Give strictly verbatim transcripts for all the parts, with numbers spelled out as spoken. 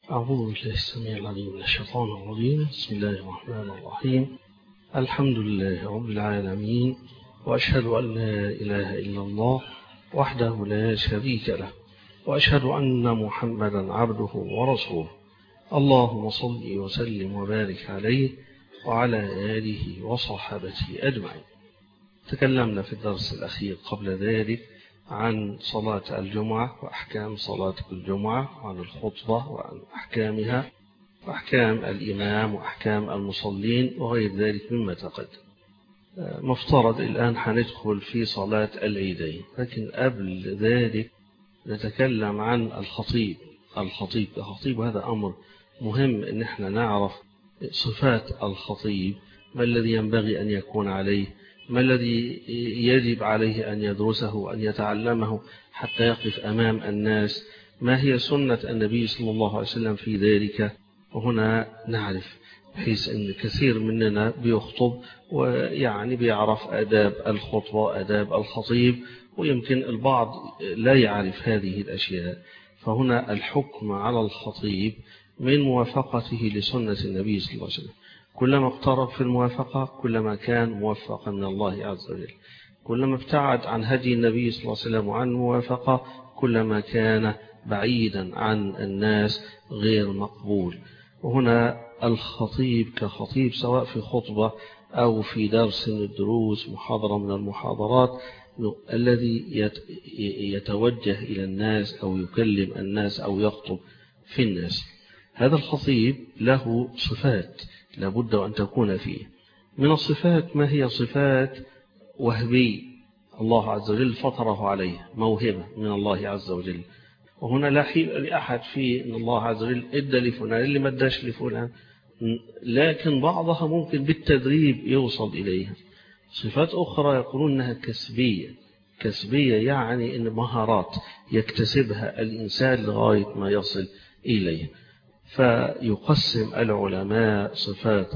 أعوذ بالله السميع العليم من الشيطان الرجيم. بسم الله الرحمن الرحيم. الحمد لله رب العالمين، وأشهد أن لا إله إلا الله وحده لا شريك له، وأشهد أن محمدا عبده ورسوله. اللهم صل وسلم وبارك عليه وعلى آله وصحبه أجمعين. تكلمنا في الدرس الأخير قبل ذلك عن صلاة الجمعة وأحكام صلاة الجمعة، وعن الخطبة وعن أحكامها، وأحكام الإمام وأحكام المصلين وغير ذلك مما تقدم. مفترض الآن هندخل في صلاة العيدين، لكن قبل ذلك نتكلم عن الخطيب. الخطيب الخطيب هذا أمر مهم إن احنا نعرف صفات الخطيب، ما الذي ينبغي أن يكون عليه، ما الذي يجب عليه أن يدرسه وأن يتعلمه حتى يقف أمام الناس، ما هي سنة النبي صلى الله عليه وسلم في ذلك. وهنا نعرف بحيث أن كثير مننا بيخطب ويعني بيعرف آداب الخطبة آداب الخطيب، ويمكن البعض لا يعرف هذه الأشياء. فهنا الحكم على الخطيب من موافقته لسنة النبي صلى الله عليه وسلم. كلما اقترب في الموافقة كلما كان موفقا من الله عز وجل، كلما ابتعد عن هدي النبي صلى الله عليه وسلم وعن الموافقة كلما كان بعيدا عن الناس غير مقبول. وهنا الخطيب كخطيب سواء في خطبة أو في درس من الدروس، محاضرة من المحاضرات، الذي يتوجه إلى الناس أو يكلم الناس أو يخطب في الناس، هذا الخطيب له صفات لابد أن تكون فيه. من الصفات ما هي صفات وهبي الله عز وجل فطره عليه، موهبة من الله عز وجل. وهنا لا حيل لأحد في أن الله عز وجل إدى لفلان اللي ما اداش لفلان، لكن بعضها ممكن بالتدريب يوصل إليها. صفات أخرى يقولون أنها كسبية. كسبية يعني أن مهارات يكتسبها الإنسان لغاية ما يصل إليه. فيقسم العلماء صفات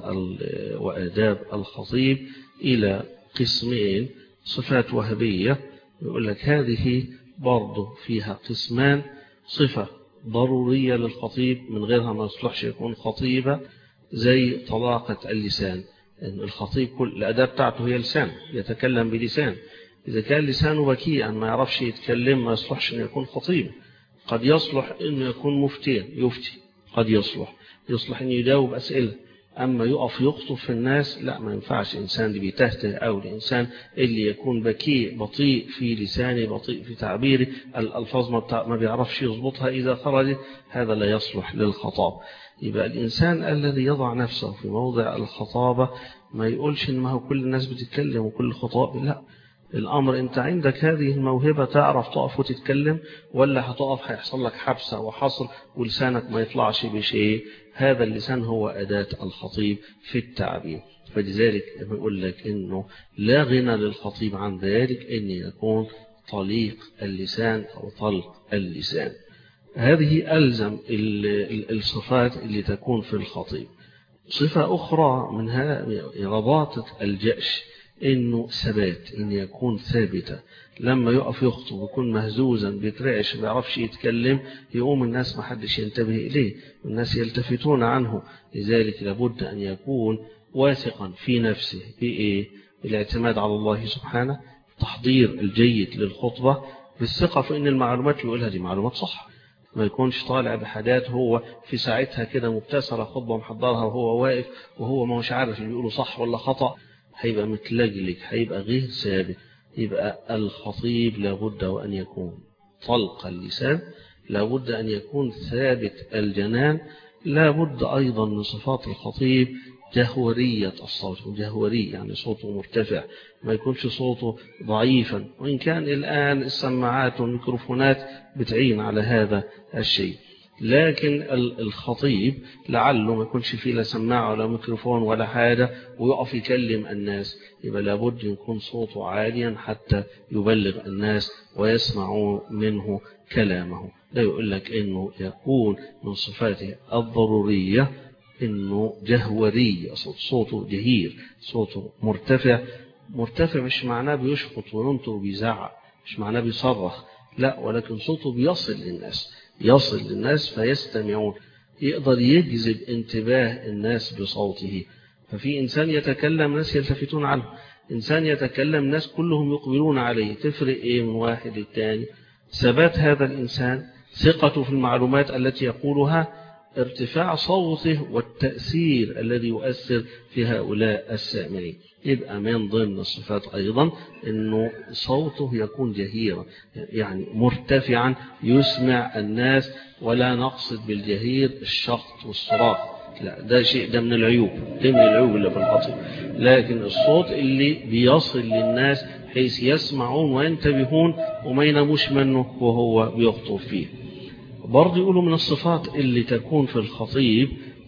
وآداب الخطيب إلى قسمين. صفات وهبية يقول لك هذه برضه فيها قسمان، صفة ضرورية للخطيب من غيرها ما يصلحش يكون خطيبة، زي طلاقة اللسان. إن الخطيب كل الأداة بتاعته هي لسان، يتكلم بلسان. إذا كان لسانه بكيئا ما يعرفش يتكلم ما يصلحش أن يكون خطيب. قد يصلح أن يكون مفتيا يفتي، قد يصلح يصلح أن يجاوب أسئلة، أما يقف يخطب في الناس لا، ما ينفعش. إنسان اللي بيتهته أو الإنسان اللي يكون بكيء بطيء في لسانه بطيء في تعبيره، الألفاظ ما بيعرفش يضبطها إذا خرجت، هذا لا يصلح للخطاب. يبقى الإنسان الذي يضع نفسه في موضع الخطابة ما يقولش إن ما هو كل الناس بتتكلم وكل خطاب، لا. الأمر أنت عندك هذه الموهبة تعرف تقف وتتكلم، ولا هتقف هيحصل لك حبسة وحصر ولسانك ما يطلعش بشيء. هذا اللسان هو أداة الخطيب في التعبير. فلذلك بقول لك إنه لا غنى للخطيب عن ذلك أن يكون طليق اللسان أو طلق اللسان. هذه ألزم الصفات اللي تكون في الخطيب. صفة أخرى منها رباطة الجأش، إنه ثبات، إن يكون ثابتة. لما يقف يخطب يكون مهزوزا بيترعش ما بيعرفش يتكلم، يقوم الناس ما حدش ينتبه إليه، الناس يلتفتون عنه. لذلك لابد أن يكون واثقا في نفسه بإيه؟ بالاعتماد على الله سبحانه، تحضير الجيد للخطبة، بالثقة في إن المعلومات اللي يقولها دي معلومات صح. ما يكونش طالع بحاجات هو في ساعتها كده مبتسرة خطبة محضرها وهو واقف وهو ما مش عارف اللي بيقوله صح ولا خطأ، هيبقى متلجلج، هيبقى غير ثابت. يبقى الخطيب لابد وأن يكون طلق اللسان، لابد أن يكون ثابت الجنان، لابد أيضا من صفات الخطيب جهورية الصوت. جهوري يعني صوته مرتفع، ما يكونش صوته ضعيفا، وإن كان الآن السماعات والميكروفونات بتعين على هذا الشيء. لكن الخطيب لعله ما يكونش فيه لا سماعة ولا ميكروفون ولا حاجة ويقف يكلم الناس، يبقى لابد يكون صوته عاليا حتى يبلغ الناس ويسمعوا منه كلامه. لا يقول لك إنه يكون من صفاته الضرورية إنه جهوري، صوته جهير، صوته مرتفع. مرتفع مش معناه بيشخط وينطر وبيزعق، مش معناه بيصرخ، لا، ولكن صوته بيصل للناس، يصل للناس فيستمعون. يقدر يجذب انتباه الناس بصوته. ففي إنسان يتكلم ناس يلتفتون عنه، إنسان يتكلم ناس كلهم يقبلون عليه. تفرق إيه من واحد الثاني؟ ثبات هذا الإنسان، ثقته في المعلومات التي يقولها، ارتفاع صوته والتأثير الذي يؤثر في هؤلاء السامعين. يبقى من ضمن الصفات أيضا أنه صوته يكون جهيرا، يعني مرتفعا يسمع الناس، ولا نقصد بالجهير الشخط والصراخ، لا، ده شيء ده من العيوب، ده من العيوب اللي في الخطيب. لكن الصوت اللي بيصل للناس حيث يسمعون وينتبهون وما يناموش منه وهو بيخطب فيه. برضه يقولوا من الصفات اللي تكون في الخطيب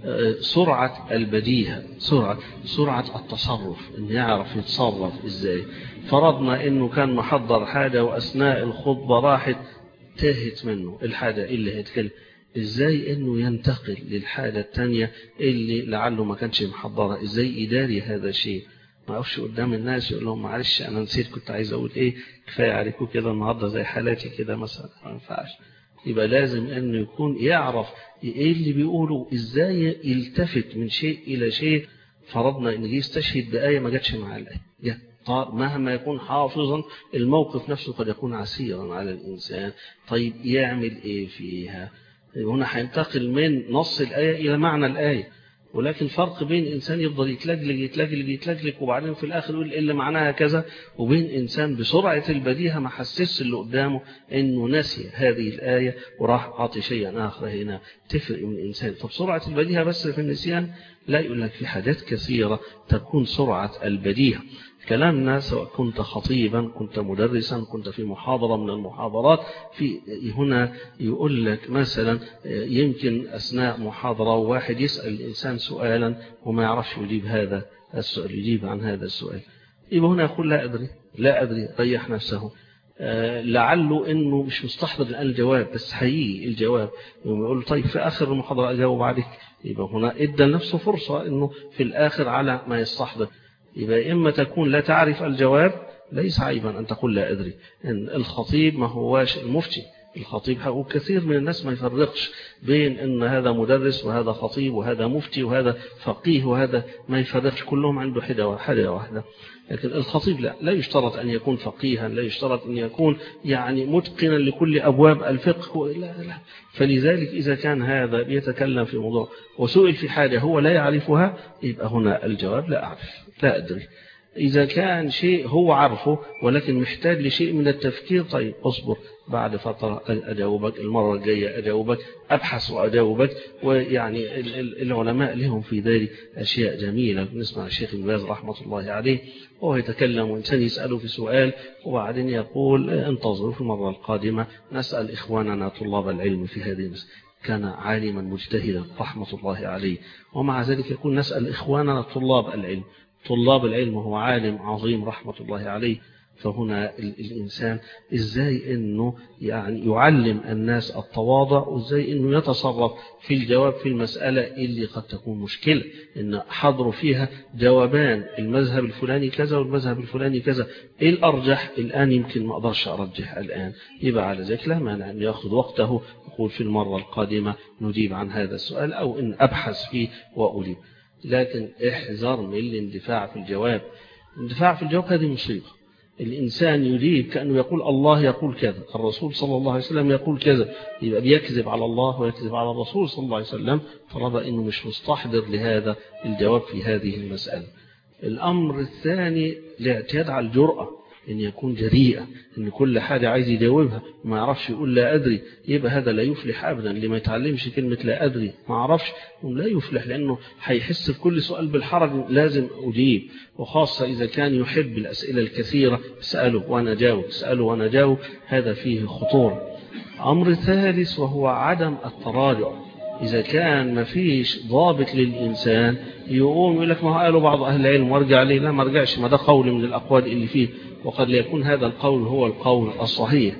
سرعة البديهة، سرعة سرعة التصرف، إن يعرف يتصرف إزاي. فرضنا إنه كان محضر حاجة وأثناء الخطبة راحت تاهت منه الحاجة اللي هيتكلم، إزاي إنه ينتقل للحاجة التانية اللي لعله ما كانش محضرها، إزاي يداري هذا الشيء. ما أقفش قدام الناس يقول لهم معلش أنا نسيت كنت عايز أقول إيه، كفاية عليكم كده النهاردة زي حالاتي كده مثلا، ما ينفعش. يبقى لازم أنه يكون يعرف إيه اللي بيقوله، إزاي يلتفت من شيء إلى شيء. فرضنا إن يستشهد بآية ما جاتش مع الآية، جت مهما يكون حافظا، الموقف نفسه قد يكون عسيرا على الإنسان. طيب يعمل إيه فيها؟ هنا هينتقل من نص الآية إلى معنى الآية، ولكن فرق بين إنسان يفضل يتلجلج يتلجلج يتلجلج وبعدين في الآخر يقول إلا معناها كذا، وبين إنسان بسرعة البديهة ما حسسش اللي قدامه إنه نسي هذه الآية وراح عاطي شيئا آخر. هنا تفرق من إنسان. طب سرعة البديهة بس في النسيان؟ لا، يقول لك في حاجات كثيرة تكون سرعة البديهة. كلامنا سواء كنت خطيبا، كنت مدرسا، كنت في محاضرة من المحاضرات، في هنا يقول لك مثلا يمكن أثناء محاضرة واحد يسأل الإنسان سؤالا وما يعرفش يجيب هذا السؤال، يجيب عن هذا السؤال، يبقى هنا يقول لا أدري لا أدري، ريح نفسه. آه لعله إنه مش مستحضر الآن الجواب، بس هيجي الجواب يقول طيب في آخر المحاضرة أجاوب عليك. يبقى هنا إدى لنفسه فرصة إنه في الآخر على ما يستحضر. يبقى إما تكون لا تعرف الجواب، ليس عيبا أن تقول لا أدري. إن الخطيب ما هواش المفتي، الخطيب حقه كثير من الناس ما يفرقش بين إن هذا مدرس وهذا خطيب وهذا مفتي وهذا فقيه وهذا ما يفرقش، كلهم عنده حدة حدة واحدة. لكن الخطيب لا لا يشترط أن يكون فقيها، لا يشترط أن يكون يعني متقنا لكل أبواب الفقه، لا لا. فلذلك إذا كان هذا بيتكلم في موضوع وسئل في حاجة هو لا يعرفها، يبقى هنا الجواب لا أعرف لا أدري. إذا كان شيء هو عارفه ولكن محتاج لشيء من التفكير، طيب أصبر بعد فترة أجاوبك، المرة الجاية أجاوبك، أبحث وأجاوبك. ويعني العلماء لهم في ذلك أشياء جميلة. نسمع الشيخ ابن باز رحمة الله عليه وهو يتكلم وإنسان يسأله في سؤال وبعدين يقول انتظروا في المرة القادمة نسأل إخواننا طلاب العلم في هذه المسألة. كان عالما مجتهدا رحمة الله عليه، ومع ذلك يقول نسأل إخواننا طلاب العلم. طلاب العلم هو عالم عظيم رحمة الله عليه. فهنا الإنسان إزاي أنه يعني يعلم الناس التواضع، وإزاي أنه يتصرف في الجواب في المسألة اللي قد تكون مشكلة، إن حضروا فيها جوابان، المذهب الفلاني كذا والمذهب الفلاني كذا، إيه الأرجح الآن؟ يمكن ما أقدرش أرجح الآن. يبقى على ذلك لا مانع أن يأخذ وقته، يقول في المرة القادمة نجيب عن هذا السؤال، أو إن أبحث فيه وأجيب. لكن احذر من الاندفاع في الجواب. الاندفاع في الجواب هذه مصيبة. الإنسان يريد كأنه يقول الله يقول كذا، الرسول صلى الله عليه وسلم يقول كذا، يبقى بيكذب على الله ويكذب على الرسول صلى الله عليه وسلم. فرضى أنه مش مستحضر لهذا الجواب في هذه المسألة. الأمر الثاني الاعتياد على الجرأة، أن يكون جريئة، أن كل حاجة عايز يجاوبها ما يعرفش يقول لا أدري، يبقى هذا لا يفلح أبدا. اللي ما يتعلمش كلمة لا أدري ما عرفش لا يفلح، لأنه هيحس بكل سؤال بالحرج لازم أجيب. وخاصة إذا كان يحب الأسئلة الكثيرة، اسأله وأنا جاوب، اسأله وأنا جاوب، هذا فيه خطورة. أمر ثالث وهو عدم التراجع. إذا كان ما فيش ضابط للإنسان يقوم يقول لك ما قالوا بعض أهل العلم وارجع عليه، لا ما رجعش، ما ده قول من الأقوال اللي فيه، وقد لا يكون هذا القول هو القول الصحيح.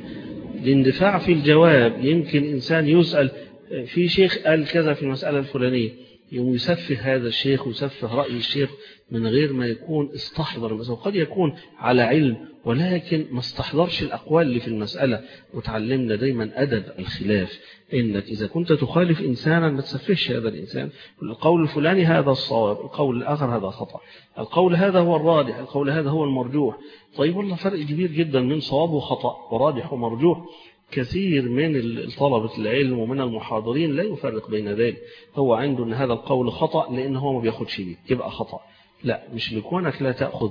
الاندفاع في الجواب، يمكن إنسان يسأل في شيخ قال كذا في المسألة الفلانية، يوم يسفه هذا الشيخ ويسفه رأي الشيخ من غير ما يكون استحضر المسألة. قد يكون على علم ولكن ما استحضرش الأقوال اللي في المسألة. وتعلمنا دايما أدب الخلاف، إنك إذا كنت تخالف إنسانا ما تسفهش هذا الإنسان. القول الفلاني هذا الصواب، القول الآخر هذا خطأ، القول هذا هو الراجح، القول هذا هو المرجوح. طيب والله فرق كبير جدا من صواب وخطأ وراجح ومرجوح. كثير من طلبة العلم ومن المحاضرين لا يفرق بين ذلك. هو عنده أن هذا القول خطأ لأنه هو ما بياخدش بيه يبقى خطأ. لا، مش لكونك لا تأخذ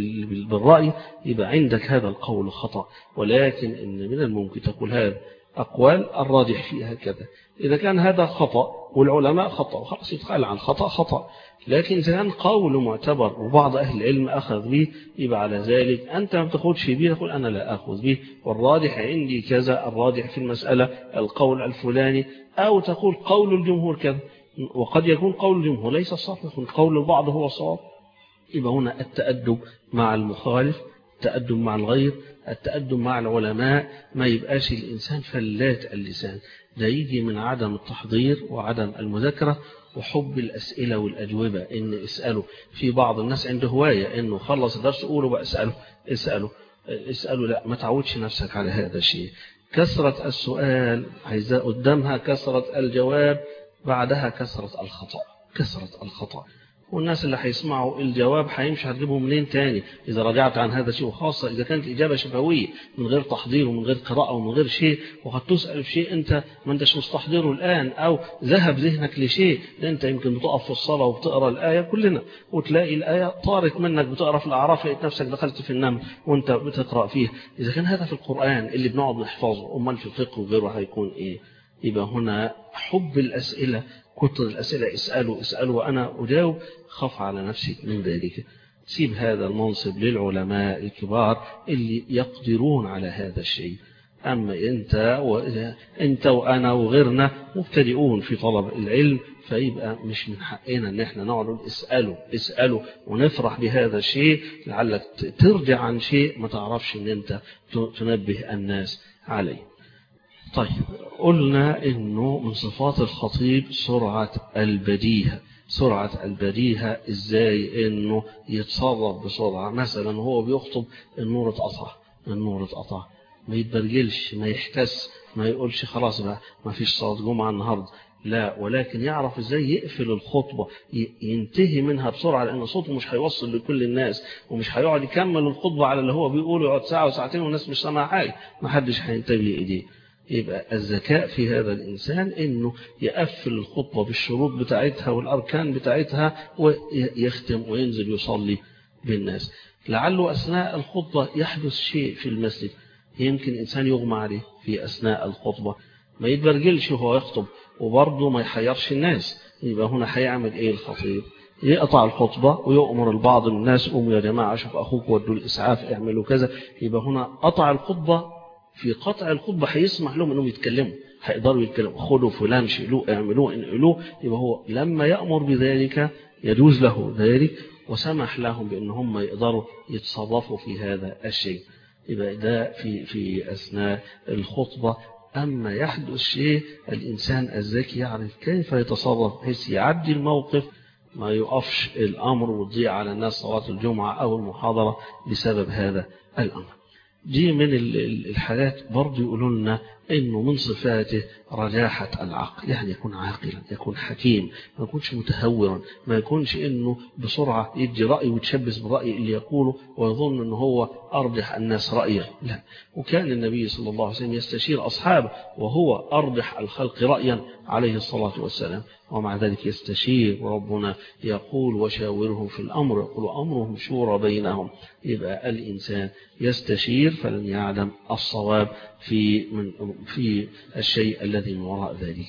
بالرأي يبقى عندك هذا القول خطأ، ولكن إن من الممكن تقول هذا أقوال الراجح فيها كذا. إذا كان هذا خطأ والعلماء خطأ وخلاص يتقال عن خطأ خطأ. لكن إذا كان قول معتبر وبعض أهل العلم أخذ به يبقى على ذلك أنت ما بتاخدش به، تقول أنا لا أخذ به والراجح عندي كذا، الراجح في المسألة القول الفلاني، أو تقول قول الجمهور كذا. وقد يكون قول الجمهور ليس الصواب، يكون قول البعض هو الصواب. يبقى هنا التأدب مع المخالف، التأدب مع الغير، التأدب مع العلماء. ما يبقاش الإنسان فلات اللسان، ده يجي من عدم التحضير وعدم المذاكرة وحب الأسئلة والأجوبة. إن اسأله، في بعض الناس عنده هواية إنه خلص الدرس قوله بقى اسأله اسأله اسأله. لا، ما تعودش نفسك على هذا الشيء. كثرة السؤال عايزة قدامها كثرة الجواب، بعدها كثرة الخطأ. كثرة الخطأ، والناس اللي هيسمعوا الجواب هيمشي هتجيبهم منين تاني إذا رجعت عن هذا الشيء، وخاصة إذا كانت الإجابة شفوية من غير تحضير ومن غير قراءة ومن غير شيء. وقد تسأل في شيء أنت ما أنتش مستحضره الآن، أو ذهب ذهنك لشيء. أنت يمكن بتقف في الصلاة وبتقرأ الآية كلنا وتلاقي الآية طارت منك، بتقرأ في الأعراف لقيت نفسك دخلت في النمل وأنت بتقرأ فيه. إذا كان هذا في القرآن اللي بنقعد نحفظه، أمال في الفقه وغيره هيكون إيه؟ يبقى هنا حب الأسئلة، كتر الأسئلة، اسألوا اسألوا وأنا أجاوب. خف على نفسك من ذلك. سيب هذا المنصب للعلماء الكبار اللي يقدرون على هذا الشيء. أما أنت وأنت وأنا وغيرنا مبتدئون في طلب العلم، فيبقى مش من حقنا أن احنا نقعد اسألوا اسألوا ونفرح بهذا الشيء لعلك ترجع عن شيء ما تعرفش أن أنت تنبه الناس عليه. طيب، قلنا إنه من صفات الخطيب سرعة البديهة. سرعة البديهة إزاي؟ إنه يتصرف بسرعة. مثلا هو بيخطب النور اتقطع، النور اتقطع، ما يتبرجلش، ما يحتس، ما يقولش خلاص بقى ما فيش صلاة جمعة النهاردة، لا، ولكن يعرف إزاي يقفل الخطبة، ينتهي منها بسرعة، لأن صوته مش هيوصل لكل الناس، ومش هيقعد يكمل الخطبة على اللي هو بيقوله يقعد ساعة وساعتين والناس مش سامعة حاجة، ما حدش هينتبه إيديه. يبقى الذكاء في هذا الإنسان إنه يقفل الخطبة بالشروط بتاعتها والأركان بتاعتها ويختم وينزل يصلي بالناس. لعله أثناء الخطبة يحدث شيء في المسجد، يمكن إنسان يغمى عليه في أثناء الخطبة، ما يتبرجلش وهو يخطب وبرضه ما يحيرش الناس. يبقى هنا هيعمل إيه الخطيب؟ يقطع الخطبة ويؤمر البعض من الناس قوموا يا جماعة شوف أخوك ودوا الإسعاف اعملوا كذا. يبقى هنا قطع الخطبة. في قطع الخطبة هيسمح لهم أنهم يتكلموا، هيقدروا يتكلموا، خدوا فلان شيلوه اعملوه انقلوه. يبقى هو لما يأمر بذلك يجوز له ذلك، وسمح لهم بأن هم يقدروا يتصرفوا في هذا الشيء. يبقى ده في في أثناء الخطبة. أما يحدث شيء الإنسان الذكي يعرف كيف يتصرف بحيث يعدي الموقف، ما يقفش الأمر وتضيع على الناس صلاة الجمعة أو المحاضرة بسبب هذا الأمر. دي من الحاجات برضو يقولوا لنا إنه من صفاته رجاحة العقل، يعني يكون عاقلا، يكون حكيم، ما يكونش متهورا، ما يكونش إنه بسرعة يدي رأي ويتشبث بالرأي اللي يقوله ويظن إنه هو أرجح الناس رأيه، لا. وكان النبي صلى الله عليه وسلم يستشير أصحابه وهو أرجح الخلق رأيا عليه الصلاة والسلام، ومع ذلك يستشير. وربنا يقول وشاورهم في الأمر، يقول أمرهم شورى بينهم. يبقى الإنسان يستشير فلن يعلم الصواب في من في الشيء الذي من وراء ذلك.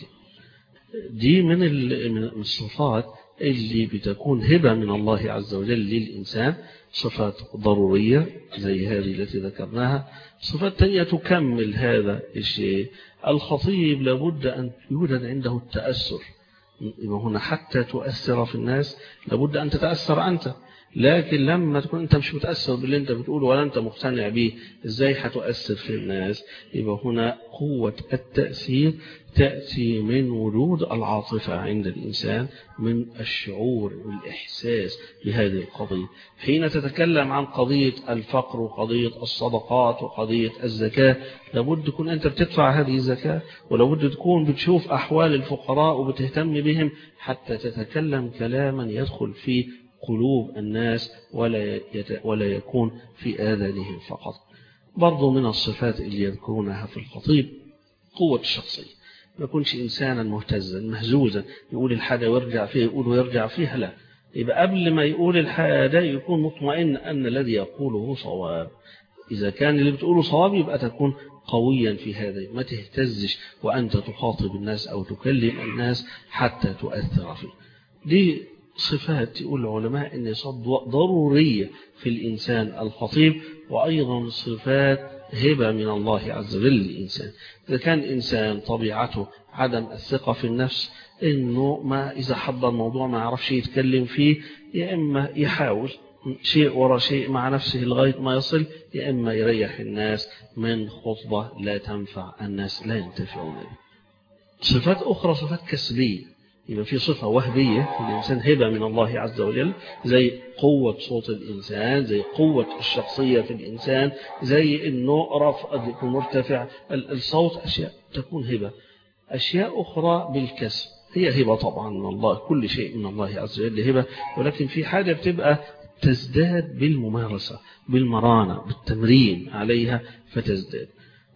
دي من من الصفات اللي بتكون هبة من الله عز وجل للإنسان، صفات ضرورية زي هذه التي ذكرناها. صفات تانية تكمل هذا الشيء. الخطيب لابد أن يوجد عنده التأثر. يبقى هنا حتى تؤثر في الناس لابد أن تتأثر أنت. لكن لما تكون أنت مش متأثر باللي أنت بتقوله ولا أنت مقتنع به، إزاي هتؤثر في الناس؟ يبقى هنا قوة التأثير تأتي من وجود العاطفة عند الإنسان، من الشعور والإحساس بهذه القضية. حين تتكلم عن قضية الفقر وقضية الصدقات وقضية الزكاة، لابد تكون أنت بتدفع هذه الزكاة، ولابد تكون بتشوف أحوال الفقراء وبتهتم بهم حتى تتكلم كلاما يدخل في قلوب الناس ولا يت... ولا يكون في آذانهم فقط. برضو من الصفات اللي يذكرونها في الخطيب قوة الشخصية، ما يكونش إنسانا مهتزا مهزوزا يقول الحاجة ويرجع فيها، يقول ويرجع فيها، لا، يبقى قبل ما يقول الحاجة يكون مطمئن أن الذي يقوله صواب. إذا كان اللي بتقوله صواب يبقى تكون قويا في هذا، ما تهتزش وأنت تخاطب الناس أو تكلم الناس حتى تؤثر فيه. دي صفات يقول العلماء أن ضرورية في الإنسان الخطيب، وأيضا صفات هبة من الله عز وجل للإنسان. إذا كان إنسان طبيعته عدم الثقة في النفس، إنه ما إذا حب الموضوع ما يعرفش يتكلم فيه، يا إما يحاول شيء ورا شيء مع نفسه لغاية ما يصل، يا إما يريح الناس من خطبة لا تنفع الناس، لا ينتفعون بها. صفات أخرى صفات كسبية، يبقى في صفة وهبية في الإنسان، هبة من الله عز وجل، زي قوة صوت الإنسان، زي قوة الشخصية في الإنسان، زي إنه رفع يكون مرتفع الصوت، أشياء تكون هبة. أشياء أخرى بالكسب، هي هبة طبعا من الله، كل شيء من الله عز وجل هبة، ولكن في حاجة بتبقى تزداد بالممارسة، بالمرانة، بالتمرين عليها فتزداد.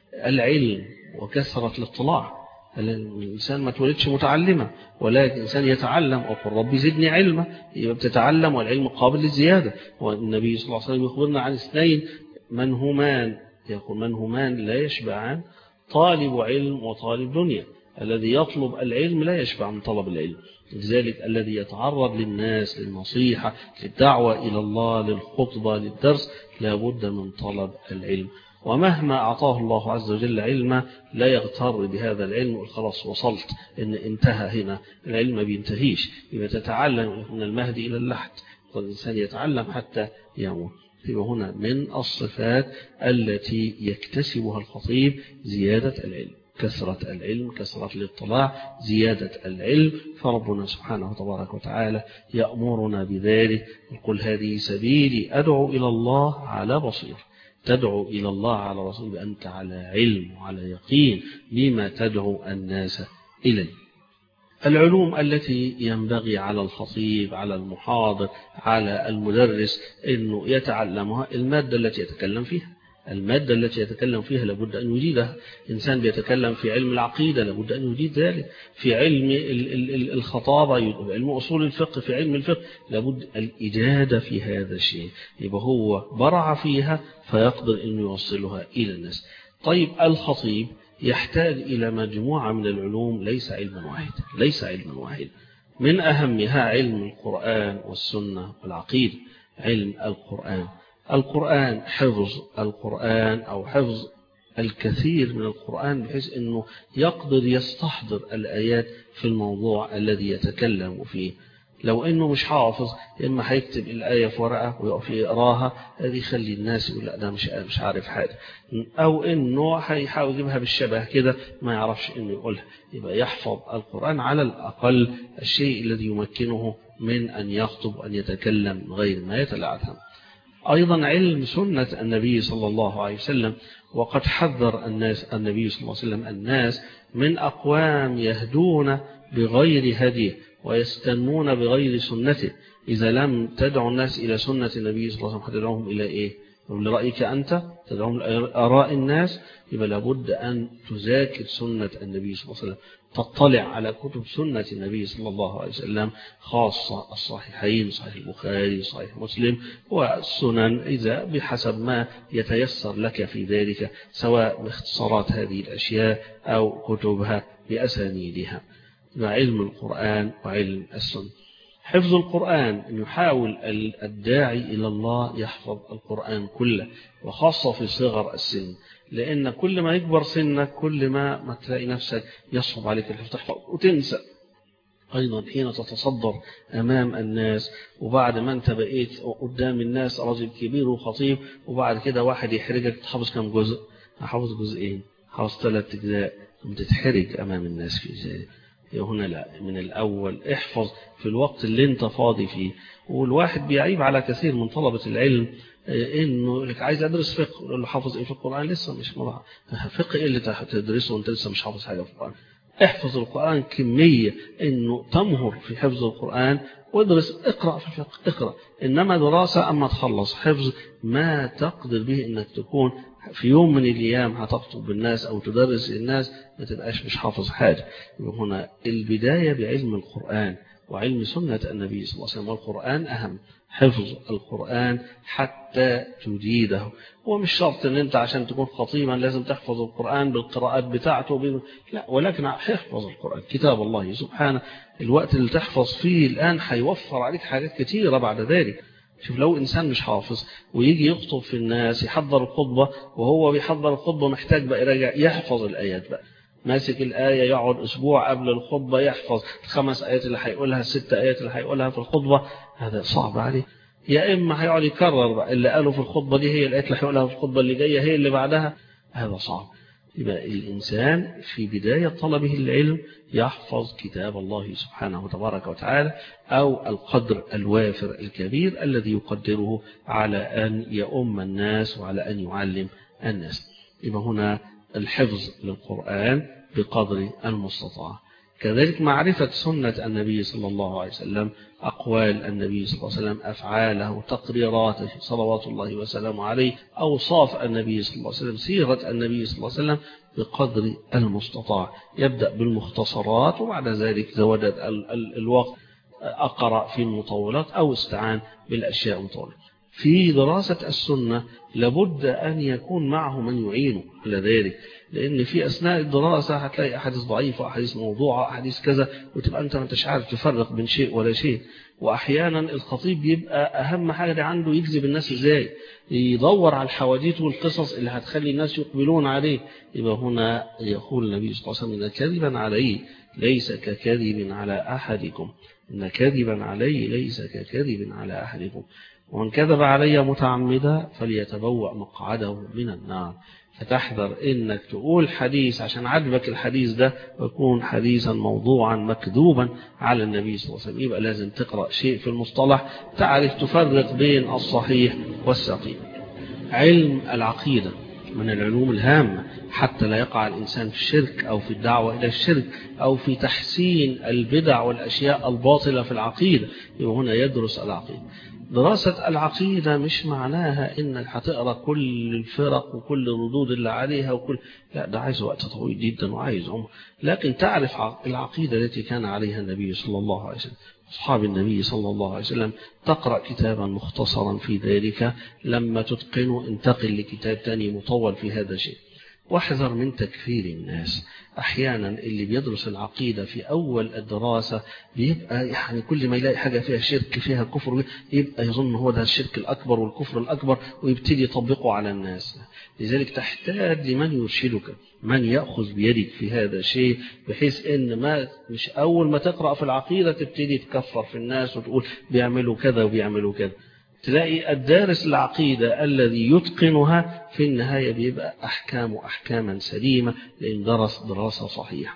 العلم وكثرة الاطلاع، الإنسان ما تولدش متعلمة، ولكن الإنسان يتعلم، وقل ربي زدني علما، يبقى بتتعلم والعلم قابل للزيادة. والنبي صلى الله عليه وسلم يخبرنا عن اثنين منهمان، يقول منهمان لا يشبعان، طالب علم وطالب دنيا. الذي يطلب العلم لا يشبع من طلب العلم، لذلك الذي يتعرض للناس للنصيحة للدعوة إلى الله للخطبة للدرس لا بد من طلب العلم. ومهما أعطاه الله عز وجل علما لا يغتر بهذا العلم وخلاص وصلت إن انتهى هنا، العلم ما بينتهيش، يبقى تتعلم من المهد إلى اللحد، والإنسان يتعلم حتى يموت. يبقى هنا من الصفات التي يكتسبها الخطيب زيادة العلم، كثرة العلم، كثرة الاطلاع، زيادة العلم. فربنا سبحانه وتبارك وتعالى يأمرنا بذلك، يقول هذه سبيلي أدعو إلى الله على بصير. تدعو إلى الله على بصير بأنت على علم وعلى يقين بما تدعو الناس إليه. العلوم التي ينبغي على الخطيب، على المحاضر، على المدرس أنه يتعلمها، المادة التي يتكلم فيها، المادة التي يتكلم فيها لابد أن يجيدها. إنسان بيتكلم في علم العقيدة لابد أن يجيد ذلك، في علم الخطابة، علم أصول الفقه، في علم الفقه لابد الإجادة في هذا الشيء، يبقى هو برع فيها فيقدر أن يوصلها إلى الناس. طيب الخطيب يحتاج إلى مجموعة من العلوم، ليس علما واحد، ليس علما واحد، من أهمها علم القرآن والسنة والعقيدة. علم القرآن، القرآن حفظ القرآن أو حفظ الكثير من القرآن بحيث أنه يقدر يستحضر الآيات في الموضوع الذي يتكلم فيه. لو أنه مش حافظ، إما هيكتب الآية في ورقة ويقف يقراها، هذه يخلي الناس يقول لا ده مش مش عارف حاجة، أو أنه هيحاول يجيبها بالشبه كده ما يعرفش أنه يقولها. يبقى يحفظ القرآن على الأقل الشيء الذي يمكنه من أن يخطب وأن يتكلم غير ما يتلعثم. أيضا علم سنة النبي صلى الله عليه وسلم، وقد حذر الناس النبي صلى الله عليه وسلم الناس من أقوام يهدون بغير هديه ويستنون بغير سنته. إذا لم تدعو الناس إلى سنة النبي صلى الله عليه وسلم هتدعوهم إلى إيه؟ لرأيك أنت تدعوهم لآراء الناس، يبقى لابد أن تذاكر سنة النبي صلى الله عليه وسلم، تطلع على كتب سنة النبي صلى الله عليه وسلم، خاصة الصحيحين، صحيح البخاري، صحيح مسلم، والسنن إذا بحسب ما يتيسر لك في ذلك، سواء باختصارات هذه الأشياء أو كتبها بأسانيدها. علم القرآن وعلم السنة. حفظ القرآن، أن يحاول الداعي إلى الله يحفظ القرآن كله، وخاصة في صغر السن، لأن كل ما يكبر سنك كل ما ما تلاقي نفسك يصعب عليك الحفظ، تحفظ وتنسى أيضا حين تتصدر أمام الناس وبعد ما أنت بقيت قدام الناس راجل كبير وخطيب، وبعد كده واحد يحرجك تحفظ كم جزء؟ حافظ جزئين، حافظ ثلاث أجزاء، ثم تتحرج أمام الناس في ذلك. هنا لا، من الأول احفظ في الوقت اللي انت فاضي فيه. والواحد بيعيب على كثير من طلبة العلم انه لك عايز ادرس فقه، يقول له حافظ ايه في القرآن؟ لسه مش مرة فقه ايه اللي تدرسه وانت لسه مش حافظ حاجة في القرآن؟ احفظ القرآن كمية انه تمهر في حفظ القرآن، وادرس اقرأ في الفقه اقرأ. انما دراسة اما تخلص حفظ ما تقدر به انك تكون في يوم من الايام هتخطب بالناس او تدرس الناس ما تبقاش مش حافظ حاجة. هنا البداية بعلم القرآن وعلم سنة النبي صلى الله عليه وسلم، والقرآن أهم. حفظ القرآن حتى تجيده. هو مش شرط ان انت عشان تكون خطيبا لازم تحفظ القرآن بالقراءات بتاعته، لا، ولكن احفظ القرآن كتاب الله سبحانه. الوقت اللي تحفظ فيه الآن هيوفر عليك حاجات كتيرة بعد ذلك. شوف لو إنسان مش حافظ ويجي يخطب في الناس يحضر الخطبة، وهو بيحضر الخطبة محتاج بقى يراجع يحفظ الآيات بقى، ماسك الآية يقعد أسبوع قبل الخطبة يحفظ الخمس آيات اللي هيقولها، الست آيات اللي هيقولها في الخطبة، هذا صعب عليه. يا إما هيقعد يكرر بقى اللي قاله في الخطبة دي هي الآيات اللي هيقولها في الخطبة اللي جاية هي اللي بعدها، هذا صعب. يبقى الإنسان في بداية طلبه العلم يحفظ كتاب الله سبحانه وتبارك وتعالى، أو القدر الوافر الكبير الذي يقدره على أن يؤم الناس وعلى أن يعلم الناس. يبقى هنا الحفظ للقرآن بقدر المستطاع. كذلك معرفة سنة النبي صلى الله عليه وسلم، أقوال النبي صلى الله عليه وسلم، أفعاله، تقريراته صلوات الله وسلامه عليه، أوصاف النبي صلى الله عليه وسلم، سيرة النبي صلى الله عليه وسلم بقدر المستطاع. يبدأ بالمختصرات وبعد ذلك زودت الوقت أقرأ في المطولات أو استعان بالأشياء المطولة. في دراسة السنة لابد أن يكون معه من يعينه على ذلك، لأن في أثناء الدراسة هتلاقي أحاديث ضعيفة، أحاديث موضوعة، أحاديث كذا، وتبقى أنت ما انتش عارف تفرق بين شيء ولا شيء. وأحيانا الخطيب يبقى أهم حاجة عنده يجذب الناس إزاي، يدور على الحواديت والقصص اللي هتخلي الناس يقبلون عليه. يبقى هنا يقول النبي صلى الله عليه وسلم: إن كذبا علي ليس ككذب على أحدكم، إن كذبا علي ليس ككذب على أحدكم، ومن كذب علي متعمدا فليتبوأ مقعده من النار. فتحذر انك تقول حديث عشان عجبك الحديث ده ويكون حديثا موضوعا مكذوبا على النبي صلى الله عليه وسلم. يبقى لازم تقرأ شيء في المصطلح تعرف تفرق بين الصحيح والسقيم. علم العقيدة من العلوم الهامة حتى لا يقع الإنسان في الشرك أو في الدعوة إلى الشرك أو في تحسين البدع والأشياء الباطلة في العقيدة. يبقى هنا يدرس العقيدة. دراسة العقيدة مش معناها إنك هتقرأ كل الفرق وكل الردود اللي عليها وكل، لا، ده عايز وقت طويل جدا وعايز عمر. لكن تعرف العقيدة التي كان عليها النبي صلى الله عليه وسلم، أصحاب النبي صلى الله عليه وسلم. تقرأ كتابا مختصرا في ذلك، لما تتقنه انتقل لكتاب تاني مطول في هذا الشيء. واحذر من تكفير الناس. أحيانا اللي بيدرس العقيدة في أول الدراسة بيبقى يعني كل ما يلاقي حاجة فيها شرك فيها كفر يبقى يظن هو ده الشرك الأكبر والكفر الأكبر ويبتدي يطبقه على الناس. لذلك تحتاج لمن يرشدك، من يأخذ بيدك في هذا الشيء، بحيث إن ما مش أول ما تقرأ في العقيدة تبتدي تكفر في الناس وتقول بيعملوا كذا وبيعملوا كذا. تلاقي الدارس العقيدة الذي يتقنها في النهاية بيبقى أحكامه أحكاما سليمة، لأن درس دراسة صحيحة.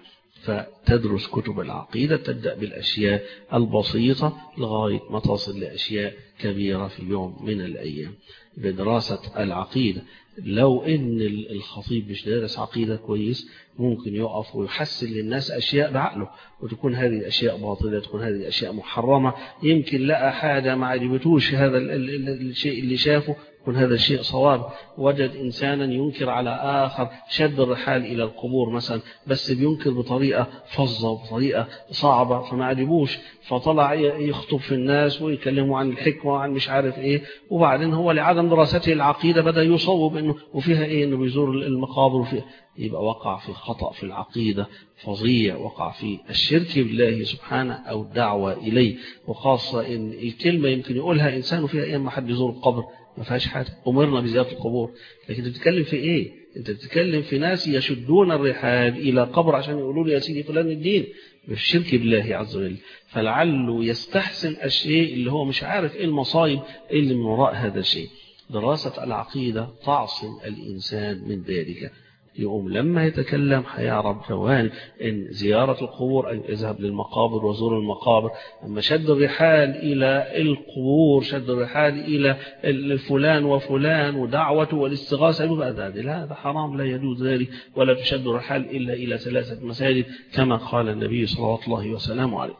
فتدرس كتب العقيدة، تبدأ بالأشياء البسيطة لغاية ما تصل لأشياء كبيرة في يوم من الأيام. بدراسة العقيدة لو إن الخطيب مش دارس عقيدة كويس ممكن يقف ويحسن للناس أشياء بعقله، وتكون هذه الأشياء باطلة، تكون هذه الأشياء محرمة. يمكن لقى حاجة ما عجبتوش هذا الشيء اللي شافه، يكون هذا الشيء صواب. وجد إنسانا ينكر على آخر شد الرحال إلى القبور مثلا، بس بينكر بطريقة فظة وبطريقة صعبة فما عجبوش، فطلع يخطب في الناس ويكلموا عن الحكمة وعن مش عارف إيه. وبعدين هو لعدم دراسته العقيدة بدأ يصوب إنه وفيها إيه، إنه بيزور المقابر وفيها، يبقى وقع في خطأ في العقيدة فظيع، وقع في الشرك بالله سبحانه أو الدعوة إليه. وخاصة إن الكلمة يمكن يقولها إنسان فيها إيه، ما حد يزور القبر ما فيهاش حاجة، أمرنا بزيارة القبور، لكن تتكلم في إيه؟ أنت بتتكلم في ناس يشدون الرحال إلى قبر عشان يقولوا لي يا سيدي فلان الدين، بالشرك بالله عز وجل. فلعله يستحسن الشيء اللي هو مش عارف إيه المصايب اللي من وراء هذا الشيء. دراسة العقيدة تعصم الإنسان من ذلك. يقوم لما يتكلم هيعرف جوانب إن زيارة القبور، أن يذهب للمقابر وزور المقابر. أما شد الرحال إلى القبور، شد الرحال إلى فلان وفلان ودعوته والاستغاثة يبقى ذلك لا، هذا حرام، لا يجوز ذلك. ولا تشد الرحال إلا إلى ثلاثة مساجد كما قال النبي صلى الله عليه وسلم عليه.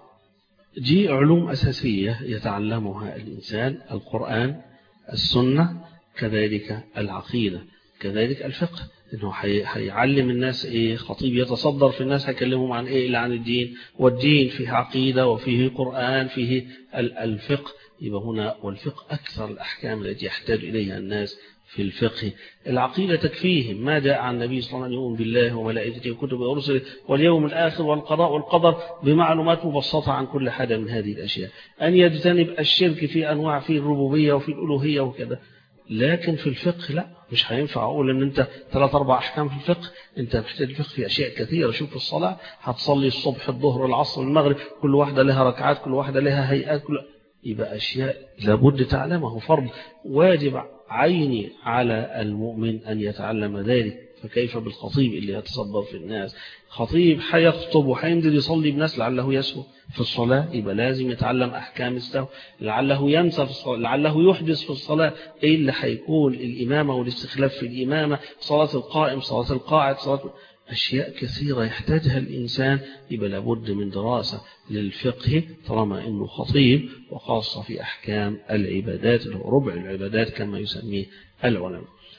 دي علوم أساسية يتعلمها الإنسان: القرآن، السنة، كذلك العقيدة، كذلك الفقه. إنه هيعلم الناس إيه، خطيب يتصدر في الناس هيكلمهم عن إيه إلا عن الدين، والدين فيه عقيدة وفيه قرآن فيه الفقه. يبقى هنا والفقه أكثر الأحكام التي يحتاج إليها الناس في الفقه. العقيدة تكفيهم ما جاء عن النبي صلى الله عليه وسلم: يؤمن بالله وملائكته وكتبه ورسله واليوم الآخر والقضاء والقدر، بمعلومات مبسطة عن كل حاجة من هذه الأشياء. أن يجتنب الشرك في أنواع، في الربوبية وفي الألوهية وكذا. لكن في الفقه لا، مش هينفع أقول أن أنت ثلاث أربع أحكام في الفقه. أنت محتاج الفقه في أشياء كثيرة. شوف الصلاة، هتصلي الصبح الظهر العصر المغرب، كل واحدة لها ركعات، كل واحدة لها هيئات، كل... يبقى أشياء لابد تعلمه، فرض واجب عيني على المؤمن أن يتعلم ذلك. فكيف بالخطيب اللي يتصدر في الناس؟ خطيب حيخطب وحينزل يصلي بناس لعله يسهو في الصلاة، يبقى لازم يتعلم أحكام السهو. لعله ينسى في الصلاة، لعله يحدث في الصلاة. إيه اللي هيكون الإمامة والاستخلاف في الإمامة، صلاة القائم، صلاة القاعد، صلاة أشياء كثيرة يحتاجها الإنسان. يبقى لابد من دراسة للفقه طالما إنه خطيب، وخاصة في أحكام العبادات اللي هو ربع العبادات كما يسميه العلماء.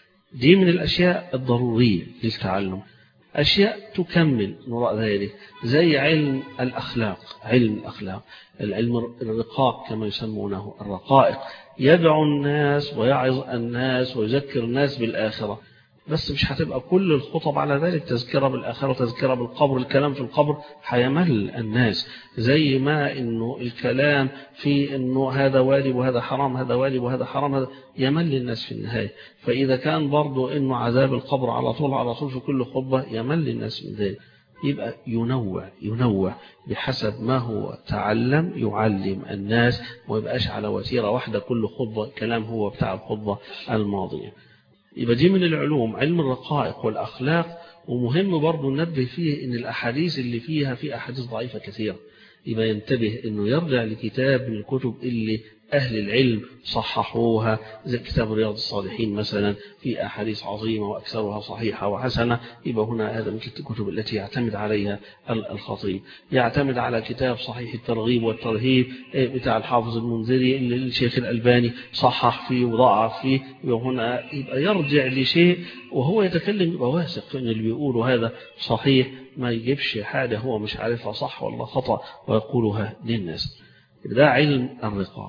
دي من الأشياء الضرورية للتعلم. أشياء تكمل وراء ذلك زي علم الأخلاق. علم الأخلاق، العلم الرقاق كما يسمونه، الرقائق، يدعو الناس ويعظ الناس ويذكر الناس بالآخرة. بس مش هتبقى كل الخطب على ذلك تذكرة بالآخرة وتذكرة بالقبر. الكلام في القبر هيمل الناس، زي ما إنه الكلام في إنه هذا واجب وهذا حرام، هذا واجب وهذا حرام، هذا يمل الناس في النهاية. فإذا كان برضو إنه عذاب القبر على طول على طول في كل خطبة، يمل الناس من ذلك. يبقى ينوع ينوع بحسب ما هو تعلم، يعلم الناس، ويبقاش على وتيرة واحدة كل خطبة كلام هو بتاع الخطبة الماضية. يبقى دي من العلوم، علم الرقائق والأخلاق. ومهم برضو ننبه فيه إن الأحاديث اللي فيها في أحاديث ضعيفة كثيرة. يبقى ينتبه إنه يرجع لكتاب من الكتب اللي أهل العلم صححوها، زي كتاب رياض الصالحين مثلا، في أحاديث عظيمة وأكثرها صحيحة وحسنة. يبقى هنا هذا من الكتب التي يعتمد عليها الخطيب. يعتمد على كتاب صحيح الترغيب والترهيب بتاع الحافظ المنذري اللي الشيخ الألباني صحح فيه وضعف فيه. يبقى هنا يبقى يرجع لشيء وهو يتكلم يبقى واثق إن اللي بيقوله هذا صحيح، ما يجيبش حاجة هو مش عارفها صح ولا خطأ ويقولها للناس. ده علم الرقاق.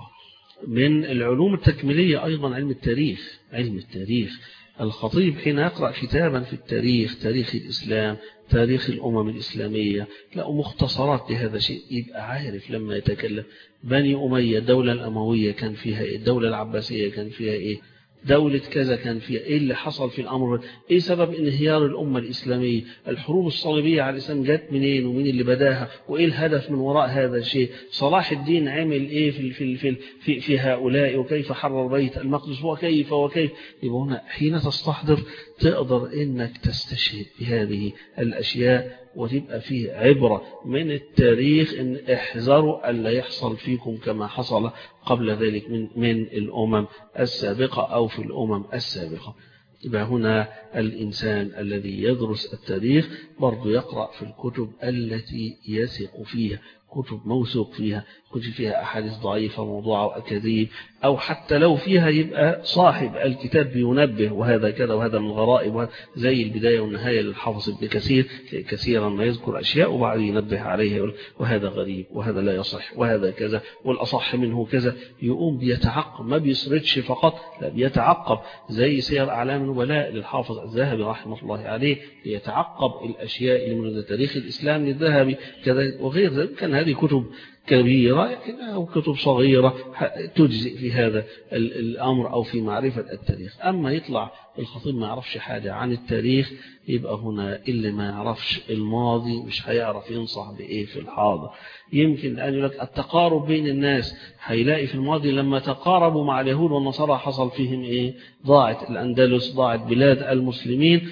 من العلوم التكميلية أيضا علم التاريخ. علم التاريخ، الخطيب حين يقرأ كتابا في التاريخ، تاريخ الإسلام، تاريخ الأمم الإسلامية، لا مختصرات لهذا الشيء، يبقى عارف لما يتكلم بني أمية، الدولة الأموية كان فيها إيه، الدولة العباسية كان فيها إيه، دولة كذا كان فيها إيه اللي حصل في الأمر، إيه سبب انهيار الأمة الإسلامية، الحروب الصليبية على الإسلام جت منين ومين اللي بداها وإيه الهدف من وراء هذا الشيء، صلاح الدين عمل إيه في في في في, في هؤلاء، وكيف حرر بيت المقدس وكيف وكيف. يبقى هنا حين تستحضر تقدر إنك تستشهد بهذه الأشياء، وتبقى فيه عبرة من التاريخ إن احذروا ألا يحصل فيكم كما حصل قبل ذلك من من الأمم السابقة أو في الأمم السابقة. يبقى هنا الإنسان الذي يدرس التاريخ برضو يقرأ في الكتب التي يثق فيها، كتب موثوق فيها، كتب فيها أحاديث ضعيفة موضوعة وأكاذيب، أو حتى لو فيها يبقى صاحب الكتاب بينبه وهذا كذا وهذا من الغرائب، زي البداية والنهاية للحافظ ابن كثير، كثيرا ما يذكر أشياء وبعد ينبه عليها يقول وهذا غريب وهذا لا يصح وهذا كذا والأصح منه كذا. يقوم بيتعقب، ما بيسردش فقط، لا بيتعقب، زي سير أعلام النبلاء للحافظ الذهبي رحمه الله عليه، يتعقب الأشياء اللي من تاريخ الإسلام للذهبي كذا وغير ذلك. كان هذه كتب كبيرة أو كتب صغيرة تجزئ في هذا الأمر أو في معرفة التاريخ. أما يطلع الخطيب ما يعرفش حاجة عن التاريخ، يبقى هنا اللي ما يعرفش الماضي مش هيعرف ينصح بإيه في الحاضر. يمكن أن يقول لك التقارب بين الناس، هيلاقي في الماضي لما تقاربوا مع اليهود والنصارى حصل فيهم إيه؟ ضاعت الأندلس، ضاعت بلاد المسلمين،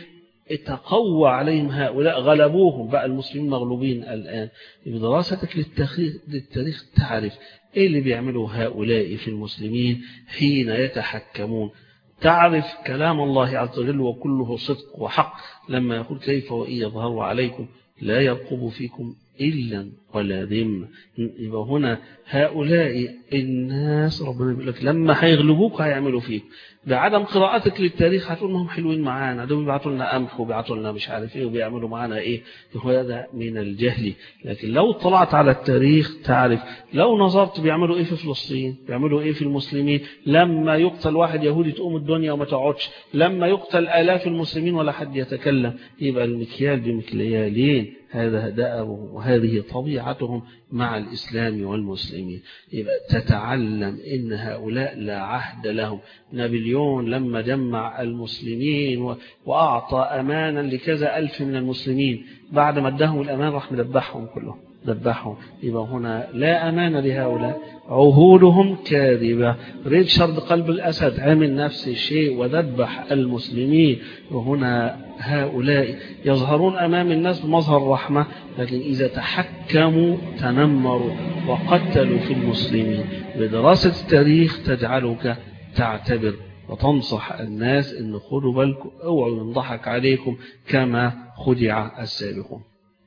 تقوى عليهم هؤلاء، غلبوهم، بقى المسلمين مغلوبين الآن. بدراستك للتاريخ تعرف إيه اللي بيعمله هؤلاء في المسلمين حين يتحكمون. تعرف كلام الله عز وجل وكله صدق وحق لما يقول كيف وإن يظهروا عليكم لا يرقبوا فيكم إلا ولا ذمة. يبقى هنا هؤلاء الناس ربنا يقول لك لما هيغلبوك هيعملوا فيك. بعدم قراءتك للتاريخ هتقول انهم حلوين معانا، دول بيبعتوا لنا قمح وبيبعتوا لنا مش عارف ايه وبيعملوا معانا ايه. هذا من الجهل. لكن لو طلعت على التاريخ تعرف، لو نظرت بيعملوا ايه في فلسطين، بيعملوا ايه في المسلمين. لما يقتل واحد يهودي تقوم الدنيا وما تقعدش، لما يقتل آلاف المسلمين ولا حد يتكلم. يبقى المكيال بمكيالين، هذا دأبهم وهذه طبيعتهم مع الإسلام والمسلمين. يبقى تتعلم إن هؤلاء لا عهد لهم. نابليون لما جمع المسلمين وأعطى أمانا لكذا ألف من المسلمين، بعد ما ادهم الأمان راح مدبحهم كلهم، دبحهم. يبقى هنا لا أمان لهؤلاء، عهودهم كاذبة. ريتشارد قلب الأسد عمل نفس الشيء ودبح المسلمين. وهنا هؤلاء يظهرون أمام الناس بمظهر رحمة، لكن إذا تحكموا تنمروا وقتلوا في المسلمين. بدراسة التاريخ تجعلك تعتبر وتنصح الناس إن خذوا بالكم، اوعوا ينضحك عليكم كما خدع السابقون.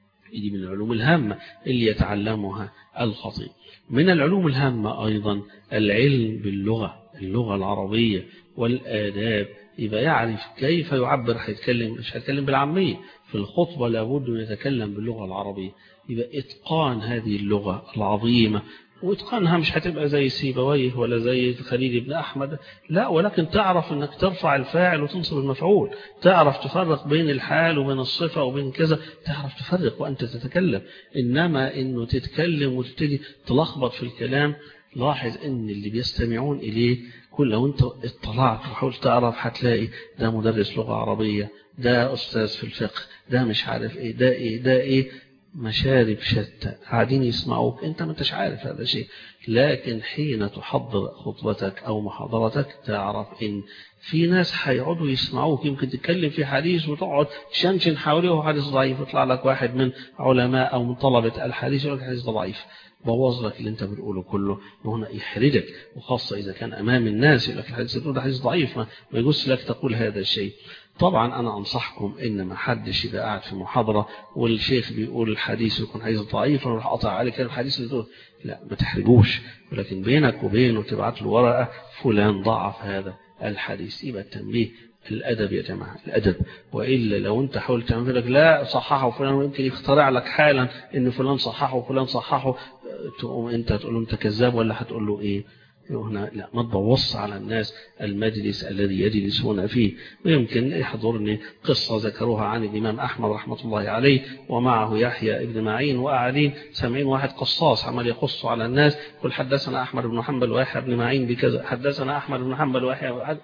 دي من العلوم الهامة اللي يتعلمها الخطيب. من العلوم الهامة أيضا العلم باللغة، اللغة العربية والآداب. يبقى يعرف كيف يعبر، هيتكلم مش هيتكلم بالعامية في الخطبة، لابد أن يتكلم باللغة العربية. يبقى إتقان هذه اللغة العظيمة، وإتقانها مش هتبقى زي سيبويه ولا زي خليل بن أحمد، لا، ولكن تعرف أنك ترفع الفاعل وتنصب المفعول، تعرف تفرق بين الحال وبين الصفة وبين كذا، تعرف تفرق وأنت تتكلم. إنما إنه تتكلم وتبتدي تلخبط في الكلام. لاحظ إن اللي بيستمعون إليه كل لو أنت اطلعت وحاول تعرف هتلاقي ده مدرس لغة عربية، ده أستاذ في الفقه، ده مش عارف إيه، ده إيه، ده إيه، مشارب شتى قاعدين يسمعوك، انت ما انتش عارف هذا شيء. لكن حين تحضر خطبتك او محاضرتك تعرف ان في ناس هيقعدوا يسمعوك، يمكن تتكلم في حديث وتقعد تشنشن حواليه حديث ضعيف، يطلع لك واحد من علماء او من طلبة الحديث يقول لك الحديث ده ضعيف، بوظ لك اللي انت بتقوله كله، وهنا يحرجك. وخاصة اذا كان امام الناس يقول لك الحديث ده حديث ضعيف، ما يجوز لك تقول هذا الشيء. طبعا أنا أنصحكم إن ما حدش يبقى قاعد في محاضرة والشيخ بيقول الحديث يكون حديث ضعيف وراح قطع عليك الحديث اللي تقول لا، ما تحرجوش، ولكن بينك وبينه تبعت له ورقة فلان ضعف هذا الحديث. يبقى التنبيه الأدب يا جماعة، الأدب. وإلا لو أنت حاولت تعمل لك لا صححه فلان، ويمكن يخترع لك حالا إن فلان صححه وفلان صححه، تقوم أنت تقول له أنت كذاب ولا هتقول له إيه؟ هنا لا، ما تبوص على الناس المجلس الذي يجلسون فيه. ويمكن يحضرني قصة ذكروها عن الإمام أحمد رحمة الله عليه ومعه يحيى ابن معين، وقاعدين سامعين واحد قصاص عمال يقص على الناس، يقول حدثنا أحمد بن حنبل ويحيى بن معين بكذا، حدثنا أحمد بن حنبل ويحيى وحد...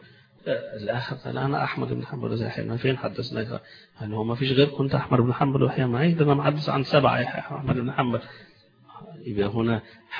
الآخر قال أنا أحمد بن حنبل ويحيى، فين حدثناك؟ قال هو ما فيش غير كنت أحمد بن حنبل ويحيى معين، ده أنا محدث عن سبعة يحيى أحمد بن حنبل. يبقى هنا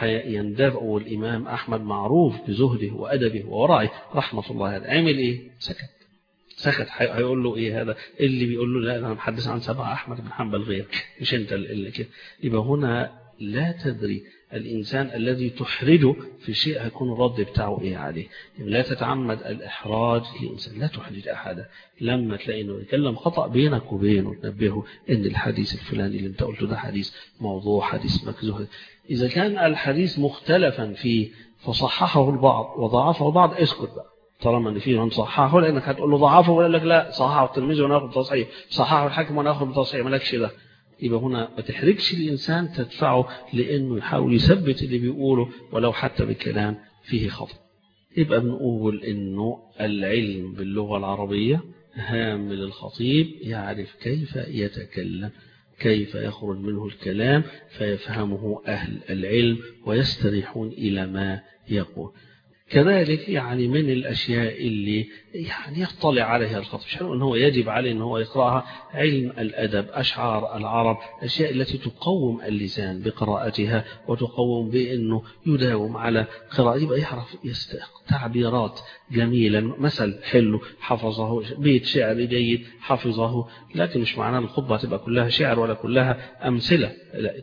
يندفع الإمام أحمد معروف بزهده وأدبه وورعه رحمة الله عليه، عمل إيه؟ سكت سكت. هيقول له إيه هذا اللي بيقول له لا أنا محدث عن سبعة أحمد بن حنبل غير، مش أنت اللي كده. يبقى هنا لا تدري الإنسان الذي تحرجه في شيء هيكون الرد بتاعه إيه عليه. لا تتعمد الإحراج لإنسان، لا تحرج أحدا. لما تلاقي إنه يتكلم خطأ بينك وبينه تنبهه إن الحديث الفلاني اللي أنت قلته ده حديث موضوع، حديث مكذوب. إذا كان الحديث مختلفا فيه فصححه البعض وضعفه البعض، اسكت بقى طالما ان فيه من صححه، لانك هتقول له ضعفه ويقول لك لا صححه الترمذي وناخد تصحيح، صححه الحاكم وناخد تصحيح، مالكش ده. يبقى هنا ما تحرجش الإنسان، تدفعه لأنه يحاول يثبت اللي بيقوله ولو حتى بالكلام فيه خطأ. يبقى بنقول إنه العلم باللغة العربية هام للخطيب، يعرف كيف يتكلم كيف يخرج منه الكلام فيفهمه أهل العلم ويستريحون إلى ما يقول. كذلك يعني من الأشياء اللي يعني يطلع عليها الخطيب مش أنه هو يجب عليه أنه هو يقرأها علم الأدب، أشعار العرب، أشياء التي تقوم اللسان بقراءتها وتقوم بأنه يداوم على قراءة، يبقى يعرف تعبيرات جميلة، مثل حلو حفظه، بيت شعر جيد حفظه، لكن مش معناه الخطبة تبقى كلها شعر ولا كلها أمثلة، لا،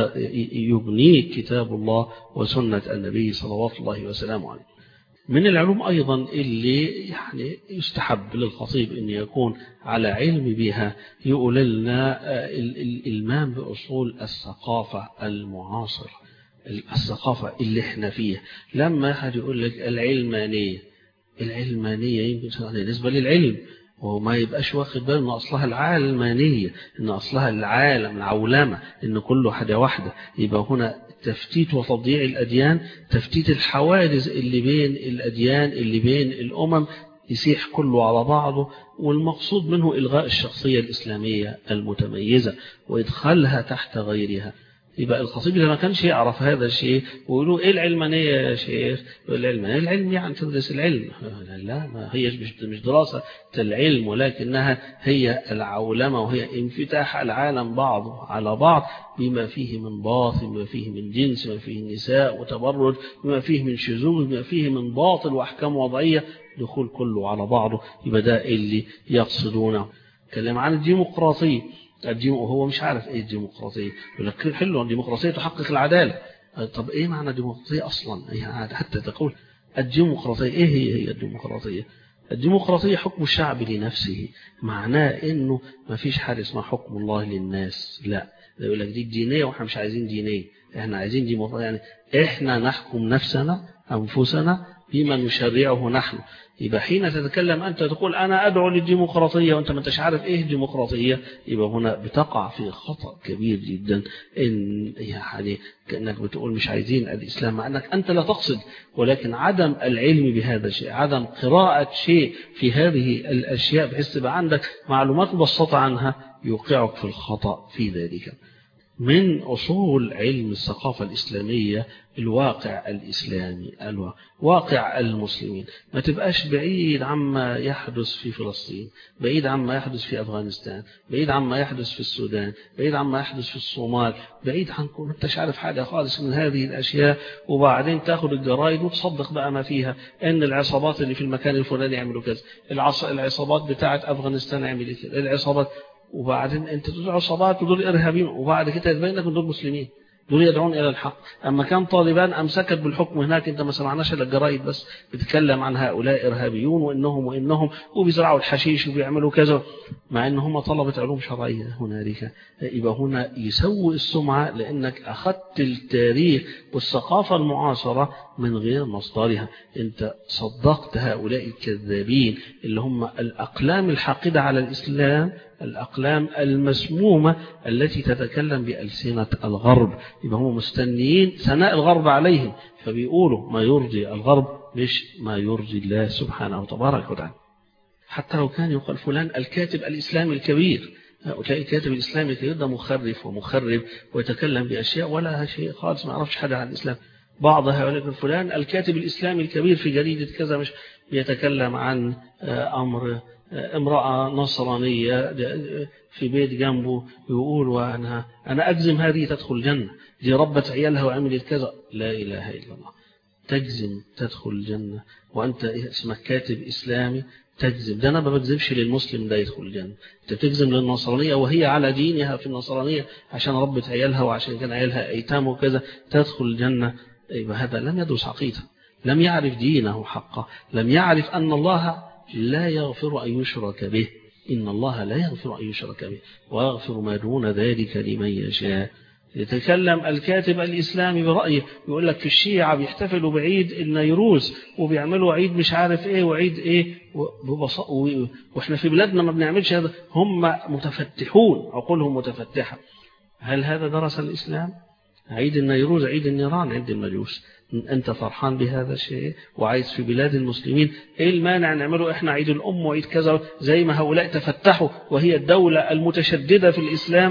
يبنيك كتاب الله وسنة النبي صلوات الله وسلامه عليه. من العلوم أيضا اللي يعني يستحب للخطيب أن يكون على علم بها، يقول لنا الإلمام بأصول الثقافة المعاصرة، الثقافة اللي احنا فيها. لما أحد يقول لك العلمانية، العلمانية يمكن بالنسبة للعلم وما يبقاش واخد باله ان اصلها العلمانيه، ان اصلها العالم العولمه، ان كله حاجه واحده. يبقى هنا تفتيت وتضييع الاديان، تفتيت الحواجز اللي بين الاديان اللي بين الامم، يسيح كله على بعضه، والمقصود منه الغاء الشخصيه الاسلاميه المتميزه وادخالها تحت غيرها. يبقى الخطيب لما كانش يعرف هذا الشيء ويقولوا ايه العلمانيه يا شيخ؟ العلمانيه العلم يعني تدرس العلم، لا، ما هي مش دراسه العلم، ولكنها هي العولمه وهي انفتاح العالم بعضه على بعض بما فيه من باطل، بما فيه من جنس، بما فيه نساء وتبرج، بما فيه من شذوذ، بما فيه من باطل واحكام وضعيه، دخول كله على بعضه. يبقى ده اللي يقصدونه. كلام عن الديمقراطيه، هو مش عارف ايه الديمقراطيه، يقول لك حلو الديمقراطيه تحقق العداله. طب ايه معنى الديمقراطيه اصلا؟ يعني حتى تقول الديمقراطيه، ايه هي هي الديمقراطيه؟ الديمقراطيه حكم الشعب لنفسه، معناه انه ما فيش حاجه اسمها حكم الله للناس، لا، يقول لك دي الدينيه واحنا مش عايزين دينيه، احنا عايزين ديمقراطيه، يعني احنا نحكم نفسنا انفسنا بما نشرعه نحن. يبقى حين تتكلم أنت تقول أنا أدعو للديمقراطية وأنت ما انتش عارف إيه الديمقراطية، يبقى هنا بتقع في خطأ كبير جدا، إن يعني كأنك بتقول مش عايزين الإسلام، مع أنك أنت لا تقصد، ولكن عدم العلم بهذا الشيء، عدم قراءة شيء في هذه الأشياء بحيث تبقى عندك معلومات مبسطة عنها يوقعك في الخطأ في ذلك. من أصول علم الثقافة الإسلامية الواقع الإسلامي، الواقع المسلمين، ما تبقاش بعيد عما يحدث في فلسطين، بعيد عما يحدث في أفغانستان، بعيد عما يحدث في السودان، بعيد عما يحدث في الصومال، بعيد عنكم، ما انتش عارف حاجة خالص من هذه الأشياء، وبعدين تاخد الجرائد وتصدق بقى ما فيها، ان العصابات اللي في المكان الفلاني يعملوا كذا، العصابات بتاعت أفغانستان عملت كذا، العصابات، وبعدين انت تدول عصابات ودول ارهابيين، وبعد كده يتبين لك ان دول مسلمين، دول يدعون الى الحق. اما كان طالبان امسكت بالحكم هناك، انت ما سمعناش الا الجرايد بس بتتكلم عن هؤلاء ارهابيون وانهم وانهم وبيزرعوا الحشيش وبيعملوا كذا، مع ان هم طلبه علوم شرعيه هنالك. يبقى هنا يسوء السمعه لانك اخذت التاريخ والثقافه المعاصره من غير مصدرها، انت صدقت هؤلاء الكذابين اللي هم الاقلام الحاقده على الاسلام، الأقلام المسمومة التي تتكلم بألسنة الغرب. يبقى هم مستنيين ثناء الغرب عليهم، فبيقولوا ما يرضي الغرب مش ما يرضي الله سبحانه وتبارك وتعالى. حتى لو كان يقال فلان الكاتب الإسلامي الكبير، وتلاقي الكاتب الإسلامي الكبير ده مخرف ومخرب ويتكلم بأشياء ولا شيء خالص، ما يعرفش حاجة عن الإسلام. بعض هؤلاء فلان الكاتب الإسلامي الكبير في جريدة كذا، مش بيتكلم عن أمر امرأة نصرانية في بيت جنبه، يقول وأنا أنا أجزم هذه تدخل الجنة، دي ربت عيالها وعملت كذا. لا إله إلا الله، تجزم تدخل الجنة وأنت اسمك كاتب إسلامي تجزم؟ ده أنا ما بجزمش للمسلم ده يدخل الجنة، أنت بتجزم للنصرانية وهي على دينها في النصرانية عشان ربت عيالها وعشان كان عيالها أيتام وكذا تدخل الجنة. يبقى هذا لم يدرس عقيدة، لم يعرف دينه حقه، لم يعرف أن الله لا يغفر أن يشرك به، إن الله لا يغفر أن يشرك به ويغفر ما دون ذلك لمن يشاء. يتكلم الكاتب الإسلامي برأيه، يقول لك في الشيعة بيحتفلوا بعيد النيروز وبيعملوا عيد مش عارف إيه وعيد إيه، وإحنا في بلادنا ما بنعملش هذا. هم متفتحون، عقولهم متفتحة. هل هذا درس الإسلام؟ عيد النيروز عيد النيران عيد المجوس، أنت فرحان بهذا الشيء وعايز في بلاد المسلمين، إيه المانع نعمله إحنا عيد الأم وعيد كذا زي ما هؤلاء تفتحوا وهي الدولة المتشددة في الإسلام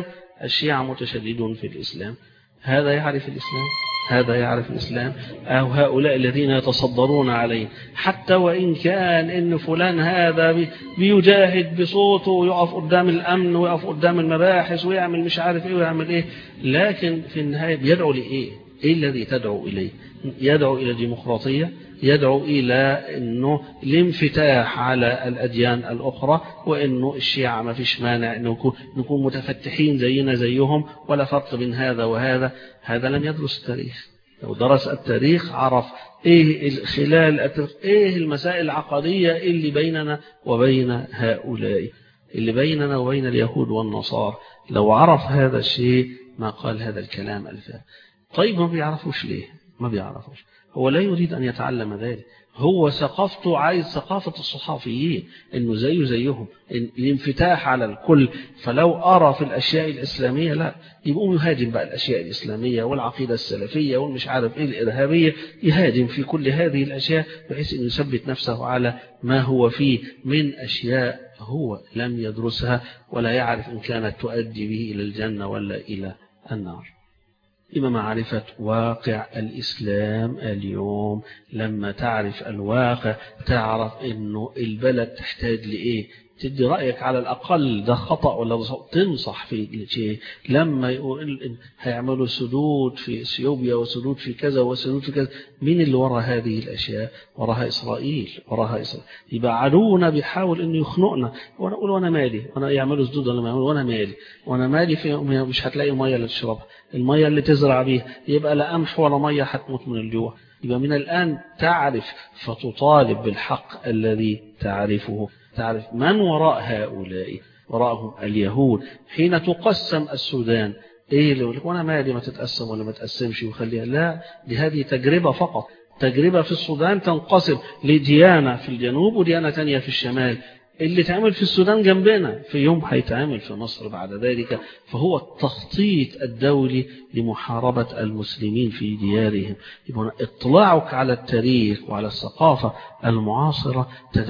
الشيعة متشددون في الإسلام. هذا يعرف الإسلام، هذا يعرف الإسلام، أو هؤلاء الذين يتصدرون عليه، حتى وإن كان إن فلان هذا بيجاهد بصوته ويقف قدام الأمن ويقف قدام المباحث ويعمل مش عارف إيه ويعمل إيه، لكن في النهاية بيدعو لإيه؟ إيه الذي تدعو إليه؟ يدعو إلى الديمقراطية، يدعو إلى إنه الانفتاح على الأديان الأخرى، وإنه الشيعة ما فيش مانع إنه نكون متفتحين زينا زيهم، ولا فرق بين هذا وهذا. هذا لم يدرس التاريخ. لو درس التاريخ عرف إيه خلال إيه المسائل العقدية اللي بيننا وبين هؤلاء، اللي بيننا وبين اليهود والنصارى. لو عرف هذا الشيء ما قال هذا الكلام الفارغ. طيب ما بيعرفوش ليه؟ ما بيعرفوش. هو لا يريد أن يتعلم ذلك. هو ثقافته عايز ثقافة الصحافيين، إنه زيه زيهم، إن الانفتاح على الكل. فلو أرى في الأشياء الإسلامية لا، يبقوا يهاجم بقى الأشياء الإسلامية والعقيدة السلفية والمش عارف إيه الإرهابية، يهاجم في كل هذه الأشياء بحيث أن يثبت نفسه على ما هو فيه من أشياء هو لم يدرسها ولا يعرف إن كانت تؤدي به إلى الجنة ولا إلى النار. إما معرفة واقع الإسلام اليوم. لما تعرف الواقع تعرف إنه البلد تحتاج لإيه، تدي رأيك على الأقل ده خطأ ولا تنصح في شيء. لما يقول هيعملوا سدود في إثيوبيا وسدود في كذا وسدود في كذا، مين اللي وراء هذه الأشياء؟ وراها إسرائيل، وراها إسرائيل. يبقى عدونا بيحاول إنه يخنقنا، وأنا أقول وأنا مالي، وأنا يعملوا سدود ولا ما يعملوا، وأنا مالي، وأنا مالي في مش هتلاقي مية اللي تشربها، المية اللي تزرع بيها، يبقى لا قمح ولا مية، هتموت من الجوع. يبقى من الآن تعرف فتطالب بالحق الذي تعرفه. تعرف من وراء هؤلاء، وراءهم اليهود. حين تقسم السودان ايه اللي يقول لك وانا مالي ما تتقسم ولا ما تقسمش وخليها، لا، دي هذه تجربة فقط. تجربة في السودان تنقسم لديانة في الجنوب وديانة تانية في الشمال. اللي تعمل في السودان جنبنا في يوم هيتعمل في مصر بعد ذلك. فهو التخطيط الدولي لمحاربة المسلمين في ديارهم. يبقى اطلاعك على التاريخ وعلى الثقافة المعاصرة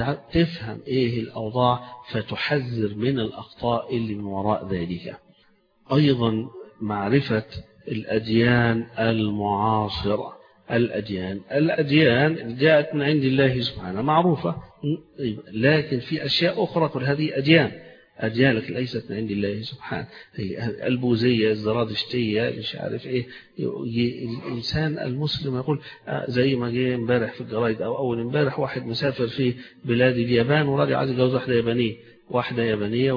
تفهم ايه الأوضاع فتحذر من الأخطاء اللي من وراء ذلك. أيضا معرفة الأديان المعاصرة. الأديان الأديان جاءت من عند الله سبحانه معروفة، لكن في أشياء أخرى كل هذه أديان أديان لكن ليست من عند الله سبحانه. هي البوذية، الزرادشتية، مش عارف إيه. الإنسان المسلم يقول زي ما جاء امبارح في الجرايد أو أول امبارح واحد مسافر في بلاد اليابان وراجع عايز يتجوز واحدة يابانية، واحدة يابانية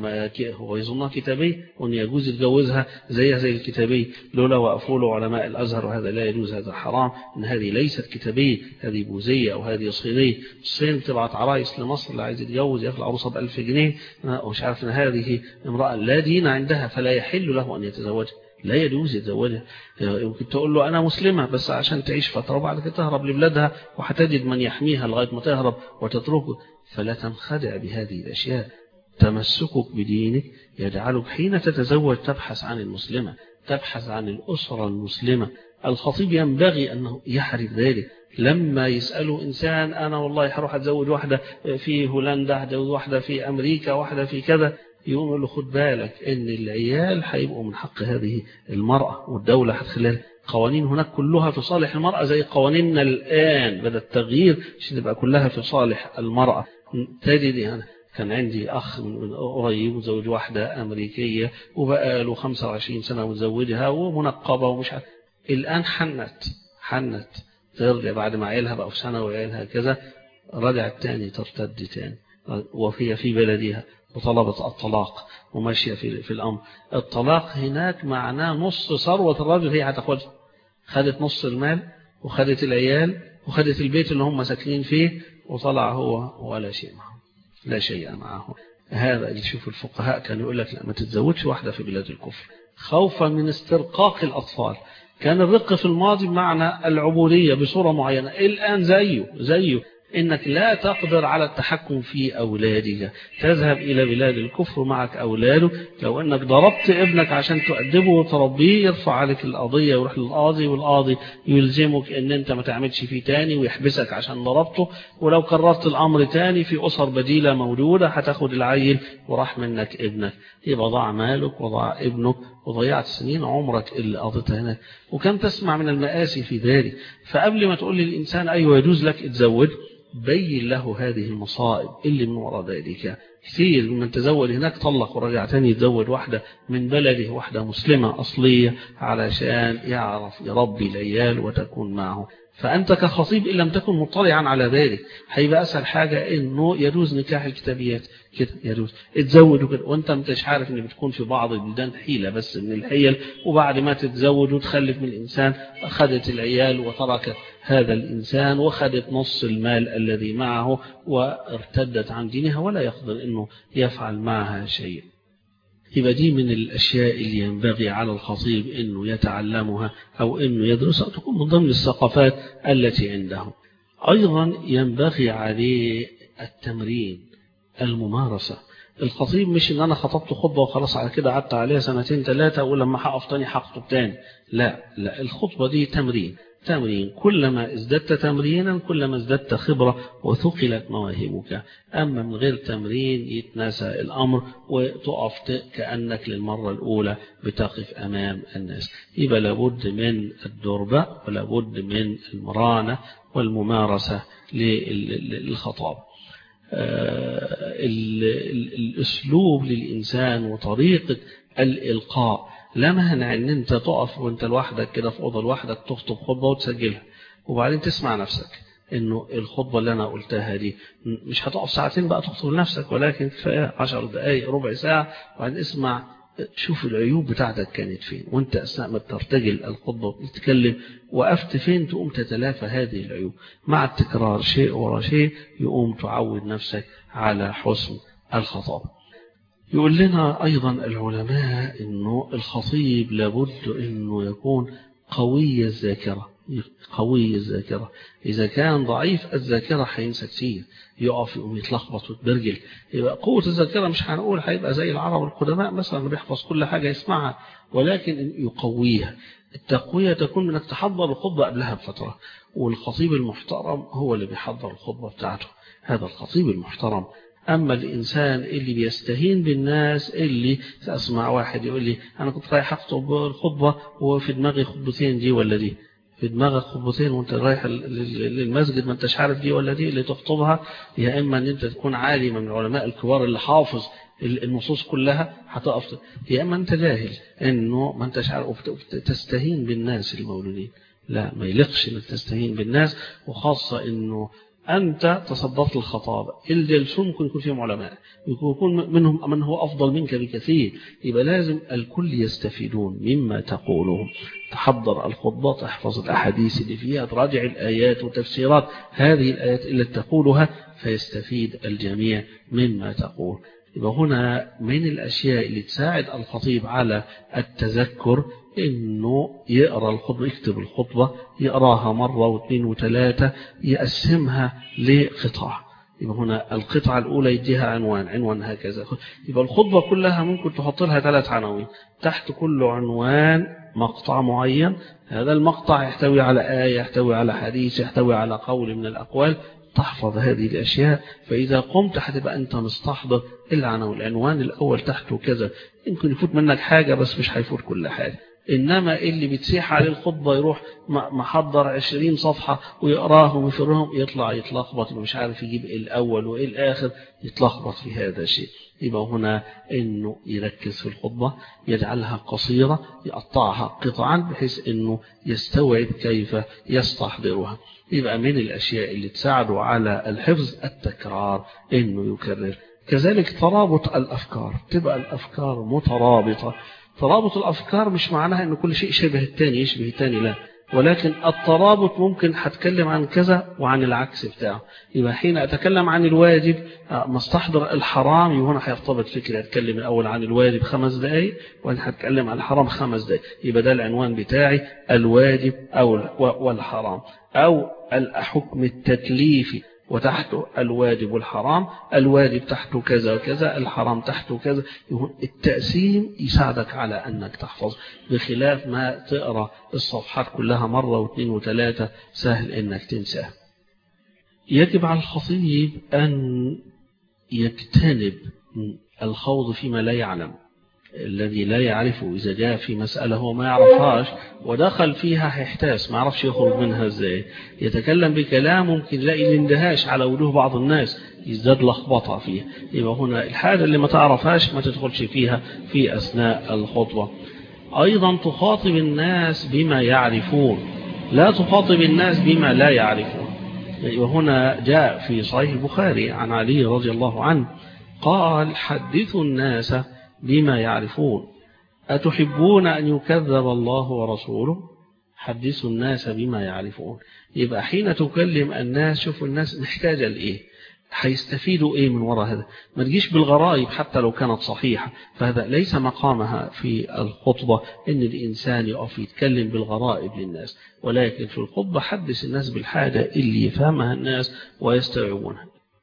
هو يظنها كتابية وأن يجوز يتجوزها زيها زي الكتابية، لولا وقفوا له علماء الأزهر وهذا لا يجوز، هذا حرام، إن هذه ليست كتابية، هذه بوذية أو هذه صينية. الصين تبعت عرايس لمصر اللي عايز يتجوز ياخد العروسة بألف جنيه، ومش عارف إن هذه امرأة لا دين عندها فلا يحل له أن يتزوجها، لا يجوز يتزوجها. يمكن تقول له أنا مسلمة بس عشان تعيش فترة وبعد كده تهرب لبلادها وهتجد من يحميها لغاية ما تهرب وتتركه. فلا تنخدع بهذه الأشياء. تمسكك بدينك يجعلك حين تتزوج تبحث عن المسلمة، تبحث عن الأسرة المسلمة. الخطيب ينبغي أنه يحرف ذلك. لما يسأله إنسان أنا والله هروح أتزوج واحدة في هولندا، أتزوج واحدة في أمريكا، واحدة في كذا، يقول له خد بالك إن العيال هيبقوا من حق هذه المرأة، والدولة هتخلال قوانين هناك كلها في صالح المرأة زي قوانيننا الآن، بدأ التغيير عشان تبقى كلها في صالح المرأة. تجد يعني كان عندي أخ من قريب متزوج واحدة أمريكية وبقى له خمسة وعشرين سنة متزوجها ومنقبة ومش عارف. الآن حنت حنت ترجع بعد ما عيلها بقى في سنة وعيلها كذا، رجعت تاني ترتد تاني وهي في بلدها وطلبت الطلاق وماشية في, في الأمر. الطلاق هناك معناه نص ثروة الرجل هي هتاخدها. خدت نص المال وخدت العيال وخدت البيت اللي هم ساكنين فيه وطلع هو ولا شيء معه، لا شيء معه. هذا اللي شوف الفقهاء كانوا يقول لك لا ما تتزوجش واحدة في بلاد الكفر خوفا من استرقاق الأطفال. كان الرق في الماضي بمعنى العبودية بصورة معينة، الآن زيه زيه إنك لا تقدر على التحكم في أولادك، تذهب إلى بلاد الكفر معك أولاده، لو أنك ضربت ابنك عشان تؤدبه وتربيه يرفع عليك القضية ويروح للقاضي، والقاضي يلزمك أن أنت ما تعملش فيه تاني ويحبسك عشان ضربته، ولو كررت الأمر تاني في أسر بديلة موجودة هتاخد العيل وراح منك ابنك، يبقى ضاع مالك وضاع ابنك وضيعت سنين عمرك اللي قضيتها هناك، وكم تسمع من المآسي في ذلك. فقبل ما تقول للإنسان أيوة يجوز لك اتزوج، بين له هذه المصائب اللي من وراء ذلك. كثير من تزوج هناك طلق ورجع تاني يتزوج واحدة من بلده، واحدة مسلمة أصلية، علشان يعرف يربي العيال وتكون معه. فأنت كخطيب إن لم تكن مطلعا على ذلك هيبقى أسهل حاجة إنه يجوز نكاح الكتابيات كده، يجوز اتزوج وكده، وأنت مش عارف إن بتكون في بعض البلدان حيلة بس من الحيل، وبعد ما تتزوج وتخلف من الإنسان أخذت العيال وتركت هذا الإنسان وخدت نص المال الذي معه وارتدت عن دينها ولا يقدر إنه يفعل معها شيء. يبقى دي من الأشياء اللي ينبغي على الخطيب إنه يتعلمها أو إنه يدرسها، تكون من ضمن الثقافات التي عنده. أيضا ينبغي عليه التمرين، الممارسة. الخطيب مش إن أنا خطبت خطبة وخلاص على كده قعدت عليها سنتين ثلاثة ولما هقف تاني هخطب تاني، لا لا، الخطبة دي تمرين تمرين، كلما ازددت تمرينا كلما ازددت خبرة وثقلت مواهبك. أما من غير تمرين يتناسى الأمر وتقف كأنك للمرة الأولى بتقف أمام الناس. يبقى لابد من الدربة ولابد من المرانة والممارسة للخطاب. الأسلوب للإنسان وطريقة الإلقاء لا مانع ان انت تقف وانت لوحدك كده في اوضه لوحدك تخطب خطبه وتسجلها وبعدين تسمع نفسك انه الخطبه اللي انا قلتها دي مش هتقف ساعتين بقى تخطب لنفسك، ولكن كفايه عشر دقائق ربع ساعه، وبعدين اسمع شوف العيوب بتاعتك كانت فين، وانت اثناء ما ترتجل الخطبه وتتكلم وقفت فين، تقوم تتلافى هذه العيوب مع التكرار شيء ورا شيء، يقوم تعود نفسك على حسن الخطابه. يقول لنا أيضا العلماء إنه الخطيب لابد إنه يكون قوي الذاكرة، قوي الذاكرة. إذا كان ضعيف الذاكرة هينسى كتير، يقف يقوم يتلخبط وتبرجل. يبقى قوة الذاكرة مش هنقول هيبقى زي العرب القدماء مثلا بيحفظ كل حاجة يسمعها، ولكن يقويها. التقوية تكون انك تحضر الخطبة قبلها بفترة، والخطيب المحترم هو اللي بيحضر الخطبة بتاعته، هذا الخطيب المحترم. أما الإنسان اللي بيستهين بالناس، اللي أسمع واحد يقول لي أنا كنت رايح أخطب الخطبة وفي دماغي خطبتين دي ولا دي، في دماغك خطبتين وانت رايح للمسجد ما انتش عارف دي ولا دي اللي تخطبها. يا إما أن انت تكون عالم من العلماء الكبار اللي حافظ النصوص كلها هتقف، يا إما أنت جاهل إنه ما انتش عارف تستهين بالناس المولودين. لا، ما يلقش انك تستهين بالناس، وخاصة إنه أنت تصدرت الخطابة، الجلسون ممكن يكون فيهم علماء، يكون منهم من هو أفضل منك بكثير، يبقى لازم الكل يستفيدون مما تقولهم. تحضر الخطبة، تحفظ الأحاديث اللي فيها، تراجع الآيات وتفسيرات هذه الآيات اللي تقولها، فيستفيد الجميع مما تقول. يبقى هنا من الأشياء اللي تساعد الخطيب على التذكر إنه يقرأ الخطبة، يكتب الخطبة، يقراها مرة واثنين وثلاثة، يقسمها لقطع. يبقى هنا القطعة الأولى يديها عنوان، عنوان هكذا. يبقى الخطبة كلها ممكن تحط لها ثلاث عناوين، تحت كل عنوان مقطع معين، هذا المقطع يحتوي على آية، يحتوي على حديث، يحتوي على قول من الأقوال. تحفظ هذه الأشياء، فإذا قمت هتبقى أنت مستحضر العنوان. العنوان الأول تحته كذا، يمكن يفوت منك حاجة بس مش هيفوت كل حاجة. إنما اللي بتسيح عليه الخطبة يروح محضر عشرين صفحة ويقراهم ويفرهم، يطلع يتلخبط ومش عارف يجيب إيه الأول وإيه الآخر، يتلخبط في هذا الشيء. يبقى هنا إنه يركز في الخطبة، يجعلها قصيرة، يقطعها قطعا بحيث إنه يستوعب كيف يستحضرها. يبقى من الأشياء اللي تساعده على الحفظ التكرار، إنه يكرر. كذلك ترابط الأفكار، تبقى الأفكار مترابطة. ترابط الأفكار مش معناها أن كل شيء شبه التاني يشبه التاني، لا، ولكن الترابط ممكن هتكلم عن كذا وعن العكس بتاعه. يبقى حين أتكلم عن الواجب مستحضر الحرام، يبقى هنا هيرتبط فكرة، أتكلم الأول عن الواجب خمس دقايق وأنا هتكلم عن الحرام خمس دقايق، يبقى ده العنوان بتاعي، الواجب أو والحرام، أو الحكم التكليفي وتحته الواجب والحرام، الواجب تحته كذا وكذا، الحرام تحته كذا. التقسيم يساعدك على أنك تحفظ، بخلاف ما تقرأ الصفحات كلها مرة واثنين وثلاثة سهل أنك تنساه. يجب على الخطيب أن يجتنب الخوض فيما لا يعلم، الذي لا يعرفه. إذا جاء في مسألة هو ما يعرفهاش ودخل فيها هيحتاس، ما يعرفش يخرج منها ازاي، يتكلم بكلام ممكن يلاقي الاندهاش على وجوه بعض الناس، يزداد لخبطة فيها. يبقى هنا الحاجة اللي ما تعرفهاش ما تدخلش فيها في أثناء الخطبة. أيضا تخاطب الناس بما يعرفون، لا تخاطب الناس بما لا يعرفون. وهنا جاء في صحيح البخاري عن علي رضي الله عنه قال: حدثوا الناس بما يعرفون، أتحبون أن يكذب الله ورسوله؟ حدثوا الناس بما يعرفون. يبقى حين تكلم الناس شوفوا الناس محتاجة لإيه، هيستفيدوا إيه من وراء هذا. ما تجيش بالغرائب حتى لو كانت صحيحة، فهذا ليس مقامها في الخطبة إن الإنسان يقف يتكلم بالغرائب للناس، ولكن في الخطبة حدث الناس بالحاجة اللي يفهمها الناس ويستوعبونها.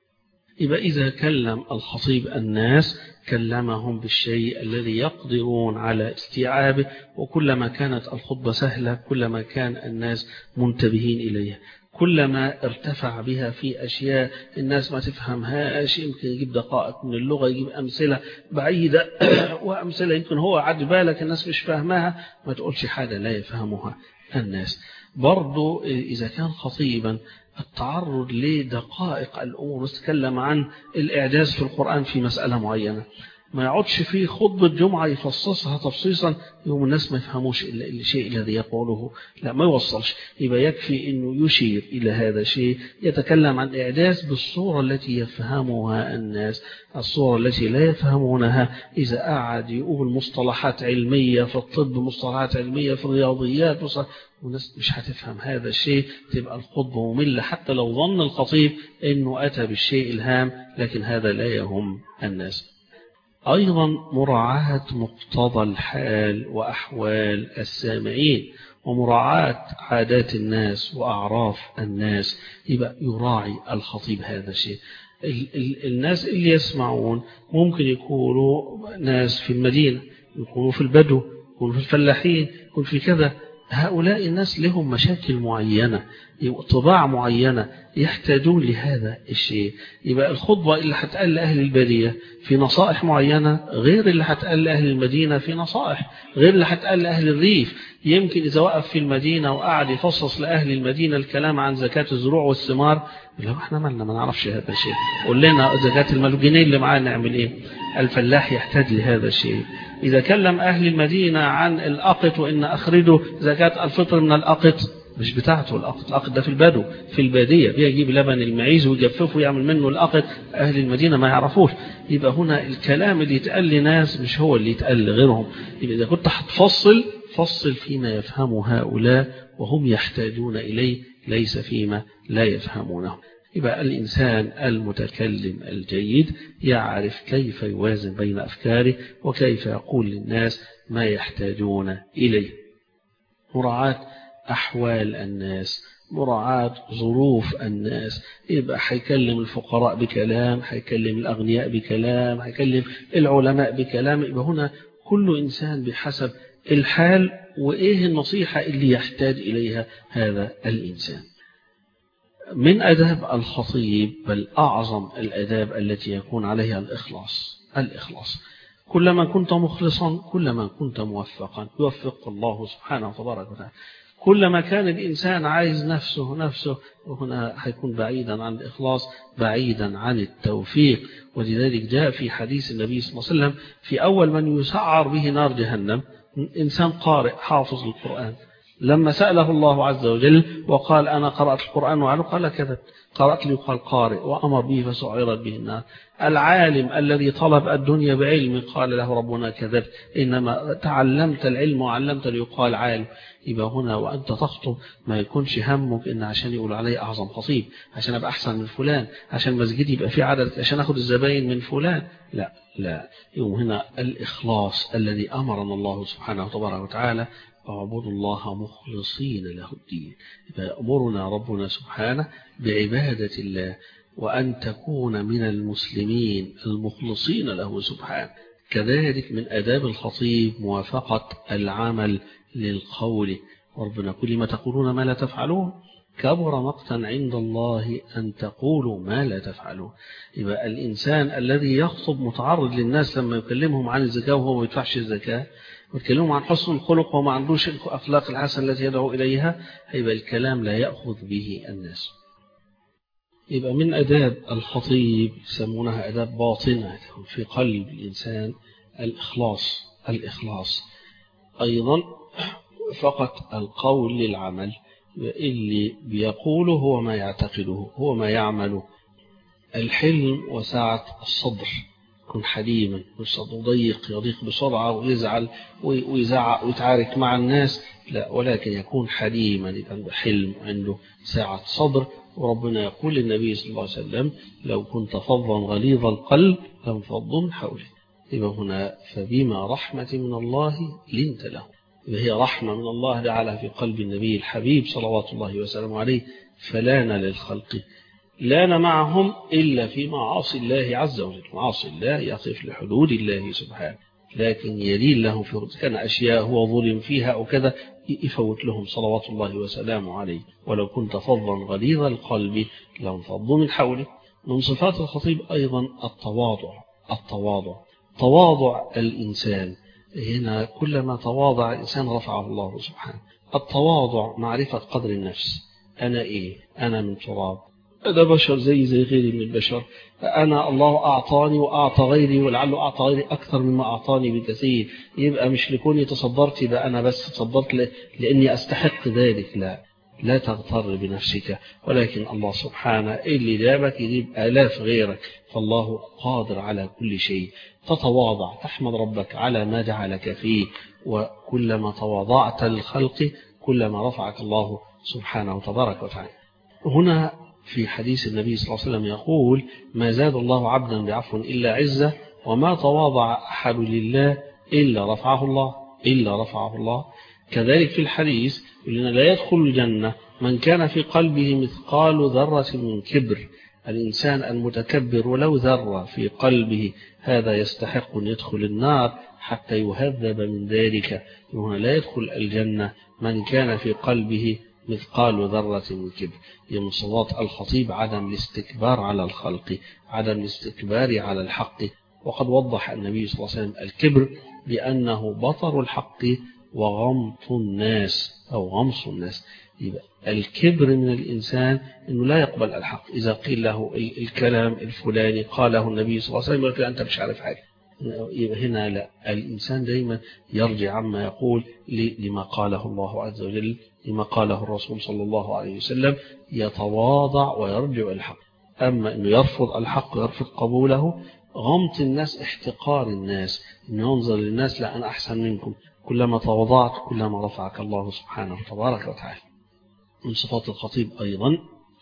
يبقى إذا كلم الخطيب الناس كلمهم بالشيء الذي يقدرون على استيعابه، وكلما كانت الخطبة سهلة كلما كان الناس منتبهين إليها، كلما ارتفع بها في أشياء الناس ما تفهمهاش، يمكن يجيب دقائق من اللغة، يجيب أمثلة بعيدة وأمثلة يمكن هو عد بالك الناس مش فاهمها، ما تقولش حاجة لا يفهمها الناس. برضو إذا كان خطيبا التعرض لدقائق الأمور، يتكلم عن الإعجاز في القرآن في مسألة معينة، ما يقعدش في خطبة جمعة يفصصها تفصيصا يوم الناس ما يفهموش الشيء الذي يقوله، لا ما يوصلش. يبقى يكفي أنه يشير إلى هذا الشيء، يتكلم عن إعجاز بالصورة التي يفهمها الناس. الصورة التي لا يفهمونها إذا قعد يقول مصطلحات علمية في الطب، مصطلحات علمية في الرياضيات، والناس مش هتفهم هذا الشيء، تبقى الخطبة مملة حتى لو ظن الخطيب أنه أتى بالشيء الهام، لكن هذا لا يهم الناس. أيضا مراعاة مقتضى الحال وأحوال السامعين، ومراعاة عادات الناس وأعراف الناس. يبقى يراعي الخطيب هذا الشيء. ال ال الناس اللي يسمعون ممكن يكونوا ناس في المدينة، يكونوا في البدو، يكونوا في الفلاحين، يكونوا في كذا. هؤلاء الناس لهم مشاكل معينة، طباع معينة، يحتاجون لهذا الشيء. يبقى الخطبة اللي هتقال لأهل البادية في نصائح معينة غير اللي هتقال لأهل المدينة في نصائح، غير اللي هتقال لأهل الريف. يمكن إذا وقف في المدينة وقعد يفصص لأهل المدينة الكلام عن زكاة الزروع والثمار، لو احنا مالنا ما نعرفش هذا الشيء، قول لنا زكاة المال جنيه اللي معانا نعمل ايه. الفلاح يحتاج لهذا الشيء. إذا كلم أهل المدينة عن الأقط وإن أخرجوا زكاة الفطر من الأقط، مش بتاعته الأقط، الأقط ده في البدو في البادية، بيجيب لبن المعيز ويجففه ويعمل منه الأقط، أهل المدينة ما يعرفوش. يبقى هنا الكلام اللي يتقال لناس مش هو اللي يتقال لغيرهم. يبقى إذا كنت هتفصل فصل فيما يفهم هؤلاء وهم يحتاجون إليه، ليس فيما لا يفهمونه. يبقى الإنسان المتكلم الجيد يعرف كيف يوازن بين أفكاره وكيف يقول للناس ما يحتاجون إليه. مراعاة أحوال الناس، مراعاة ظروف الناس. يبقى هيكلم الفقراء بكلام، هيكلم الأغنياء بكلام، هيكلم العلماء بكلام. يبقى هنا كل إنسان بحسب الحال وإيه النصيحة اللي يحتاج إليها هذا الإنسان. من أداب الخطيب بل أعظم الأداب التي يكون عليها الإخلاص. الإخلاص كلما كنت مخلصا كلما كنت موفقا، يوفق الله سبحانه وتبارك وتعالى. كلما كان الإنسان عايز نفسه نفسه، وهنا هيكون بعيدا عن الإخلاص، بعيدا عن التوفيق. ولذلك جاء في حديث النبي صلى الله عليه وسلم في أول من يسعر به نار جهنم إنسان قارئ حافظ القرآن. لما سأله الله عز وجل وقال أنا قرأت القرآن وعنه، قال كذب، قرأت لي وقال قارئ، وأمر به فسعرت به النار. العالم الذي طلب الدنيا بعلم قال له ربنا كذبت، إنما تعلمت العلم وعلمت ليقال عالم. يبقى هنا وأنت تخطب ما يكونش همك إن عشان يقول عليه أعظم خطيب، عشان أبقى أحسن من فلان، عشان مسجدي يبقى فيه عدد، عشان أخذ الزباين من فلان. لا لا، يوم هنا الإخلاص الذي أمرنا الله سبحانه وتبارك وتعالى اعبدوا الله مخلصين له الدين. يأمرنا ربنا سبحانه بعبادة الله وأن تكون من المسلمين المخلصين له سبحانه. كذلك من آداب الخطيب موافقة العمل للقول، ربنا كل ما تقولون ما لا تفعلون كبر مقتا عند الله أن تقولوا ما لا تفعلون. يبقى الإنسان الذي يخطب متعرض للناس لما يكلمهم عن الزكاة وهو ما يدفعش الزكاة ويكلمهم عن حسن الخلق وما عندوش الأخلاق الحسنة التي يدعو إليها، يبقى الكلام لا يأخذ به الناس. يبقى من أداب الخطيب يسمونها أداب باطنة في قلب الإنسان الإخلاص. الإخلاص أيضا فقط القول للعمل، اللي بيقوله هو ما يعتقده هو ما يعمله. الحلم وسعة الصدر، يكون حليما مش صدره ضيق يضيق بسرعة ويزعل ويزعق ويتعارك مع الناس، لا، ولكن يكون حليما، عنده حلم عنده سعة صدر. وربنا يقول للنبي صلى الله عليه وسلم لو كنت فظا غليظ القلب لانفضوا من حولك. يبقى هنا فبما رحمة من الله لنت له، وهي رحمة من الله جعلها في قلب النبي الحبيب صلوات الله وسلامه عليه، فلان للخلق لان معهم إلا في معاصي الله عز وجل. معاصي الله يقف لحدود الله سبحانه، لكن يلين له في كان أشياء هو ظلم فيها أو كذا يفوت لهم صلوات الله وسلامه عليه. ولو كنت فظا غليظ القلب لانفضوا من حولك. من صفات الخطيب أيضا التواضع. التواضع تواضع الإنسان، هنا كلما تواضع الإنسان رفعه الله سبحانه. التواضع معرفة قدر النفس، أنا إيه؟ أنا من تراب، أنا بشر زي زي غيري من البشر، أنا الله أعطاني وأعطى غيري ولعله أعطى غيري أكثر مما أعطاني بكثير. يبقى مش لكوني تصدرت يبقى أنا بس تصدرت لأني أستحق ذلك، لا لا تغتر بنفسك، ولكن الله سبحانه اللي جابك يجيب آلاف غيرك، فالله قادر على كل شيء. تتواضع تحمد ربك على ما جعلك فيه، وكلما تواضعت للخلق كلما رفعك الله سبحانه وتبارك وتعالى. هنا في حديث النبي صلى الله عليه وسلم يقول ما زاد الله عبدا بعفو إلا عزة، وما تواضع أحد لله إلا رفعه الله إلا رفعه الله. كذلك في الحديث لأن لا يدخل الجنة من كان في قلبه مثقال ذرة من كبر. الإنسان المتكبر ولو ذرة في قلبه هذا يستحق أن يدخل النار حتى يهذب من ذلك. هنا لا يدخل الجنة من كان في قلبه مثقال ذرة من كبر. من صفات الخطيب عدم الاستكبار على الخلق، عدم الاستكبار على الحق. وقد وضح النبي صلى الله عليه وسلم الكبر بأنه بطر الحق وغمط الناس أو غمص الناس. يبقى الكبر من الإنسان أنه لا يقبل الحق. إذا قيل له الكلام الفلاني قاله النبي صلى الله عليه وسلم يقول أنت مش عارف حاجة. يبقى هنا لا، الإنسان دايما يرجع عما يقول لما قاله الله عز وجل، لما قاله الرسول صلى الله عليه وسلم، يتواضع ويرجع الحق. أما أنه يرفض الحق ويرفض قبوله، غمط الناس احتقار الناس، أنه ينظر للناس لا أنا أحسن منكم. كلما تواضعت كلما رفعك الله سبحانه وتبارك وتعالى. من صفات الخطيب أيضا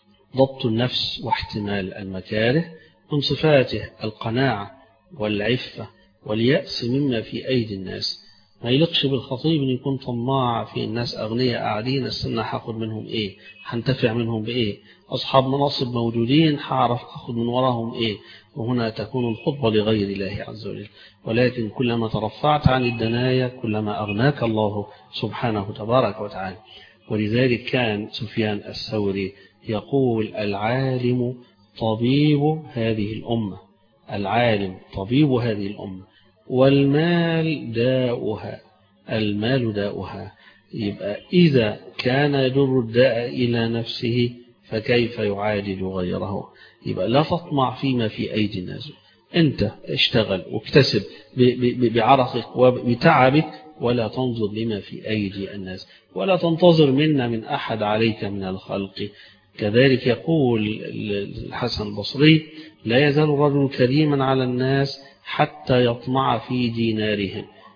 ضبط النفس واحتمال المكاره. من صفاته القناعة والعفة واليأس مما في أيدي الناس. ما يلقش بالخطيب أن يكون طماع في الناس أغنياء قاعدين استنى هاخد منهم إيه، هنتفع منهم بإيه، أصحاب مناصب موجودين هعرف أخذ من وراهم إيه. وهنا تكون الخطبة لغير الله عز وجل. ولكن كلما ترفعت عن الدنايا كلما أغناك الله سبحانه تبارك وتعالى. ولذلك كان سفيان الثوري يقول العالم طبيب هذه الأمة، العالم طبيب هذه الأمة، والمال داؤها، المال داؤها. يبقى إذا كان يجر الداء إلى نفسه فكيف يعالج غيره. يبقى لا تطمع فيما في أيدي الناس، أنت اشتغل واكتسب بعرقك وبتعبك، ولا تنظر لما في أيدي الناس، ولا تنتظر منا من أحد عليك من الخلق. كذلك يقول الحسن البصري لا يزال الرجل كريما على الناس حتى يطمع في دينارهم.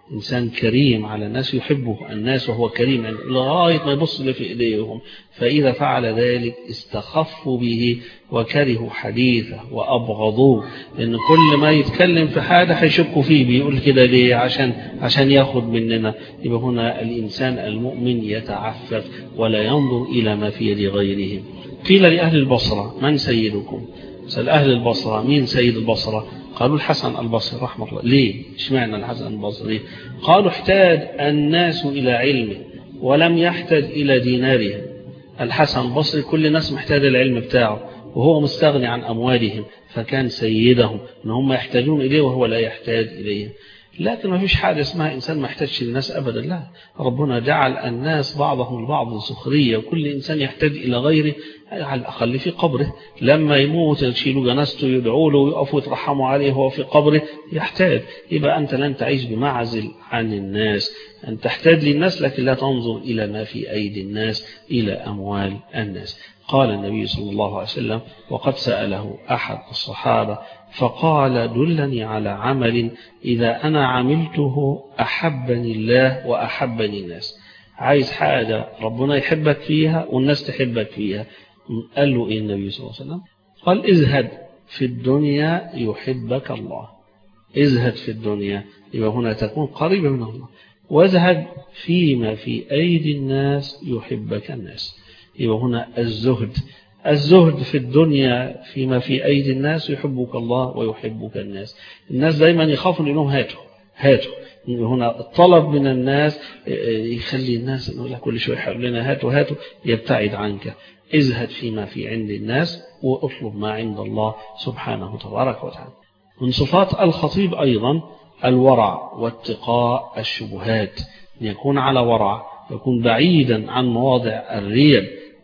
إنسان كريم على الناس يحبه الناس وهو كريم يعني لغاية ما يبص اللي في إيديهم، فإذا فعل ذلك استخفوا به وكرهوا حديثه وأبغضوه، لأن كل ما يتكلم في حاجة هيشكوا فيه، بيقول كده ليه؟ عشان عشان ياخد مننا. يبقى هنا الإنسان المؤمن يتعفف ولا ينظر إلى ما في يد غيره. قيل لأهل البصرة من سيدكم؟ سأل أهل البصرة مين سيد البصرة؟ قالوا الحسن البصري رحمه الله. ليه؟ اشمعنى الحسن البصري؟ قالوا احتاج الناس إلى علمه ولم يحتاج إلى دينارهم. الحسن البصري كل الناس محتاج العلم بتاعه وهو مستغني عن أموالهم، فكان سيدهم ان هم يحتاجون إليه وهو لا يحتاج إليه. لكن ما فيش حاجة اسمها إنسان ما يحتاجش للناس أبدا، لا، ربنا جعل الناس بعضهم البعض سخرية، وكل إنسان يحتاج إلى غيره على الأقل في قبره، لما يموت يشيلوا جنازته يدعوا له ويقفوا يترحموا عليه وهو في قبره يحتاج. يبقى أنت لن تعيش بمعزل عن الناس، أن تحتاج للناس لكن لا تنظر إلى ما في أيدي الناس، إلى أموال الناس. قال النبي صلى الله عليه وسلم وقد سأله أحد الصحابة فقال دلني على عمل إذا أنا عملته أحبني الله وأحبني الناس. عايز حاجة ربنا يحبك فيها والناس تحبك فيها. قال له إيه النبي صلى الله عليه وسلم؟ قال ازهد في الدنيا يحبك الله. ازهد في الدنيا يبقى هنا تكون قريبة من الله، وازهد فيما في أيدي الناس يحبك الناس. يبقى هنا الزهد الزهد في الدنيا فيما في أيدي الناس يحبك الله ويحبك الناس. الناس دايما يخافوا لأنهم هاتوا هاتوا هنا الطلب من الناس يخلي الناس يقول لك كل شوية يحب لنا هاتوا هاتوا، يبتعد عنك. ازهد فيما في عند الناس واطلب ما عند الله سبحانه تبارك وتعالى. من صفات الخطيب أيضا الورع واتقاء الشبهات، أن يكون على ورع، يكون بعيدا عن مواضع الريب.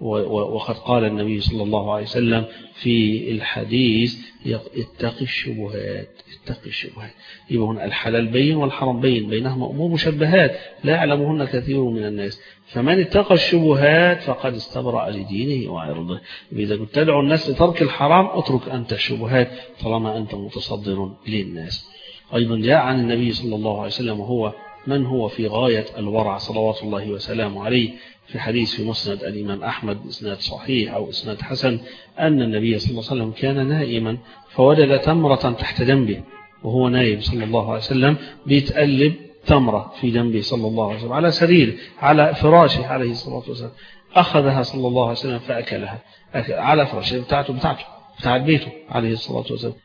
وقد قال النبي صلى الله عليه وسلم في الحديث اتق الشبهات اتق الشبهات. يبقى هنا الحلال بين والحرام بين، بينهما أمور مشبهات لا يعلمهن كثير من الناس، فمن اتقى الشبهات فقد استبرأ لدينه وعرضه. إذا كنت تدعو الناس لترك الحرام اترك أنت الشبهات طالما أنت متصدر للناس. أيضا جاء عن النبي صلى الله عليه وسلم وهو من هو في غاية الورع صلوات الله وسلامه عليه في حديث في مسند الإمام أحمد إسناد صحيح أو إسناد حسن أن النبي صلى الله عليه وسلم كان نائما فوجد تمرة تحت جنبه، وهو نائم صلى الله عليه وسلم بيتقلب تمرة في جنبه صلى الله عليه وسلم على سرير على فراشه عليه الصلاة والسلام. أخذها صلى الله عليه وسلم فأكلها على فراشه بتاعته بتاعته بتاعت بيته عليه الصلاة والسلام،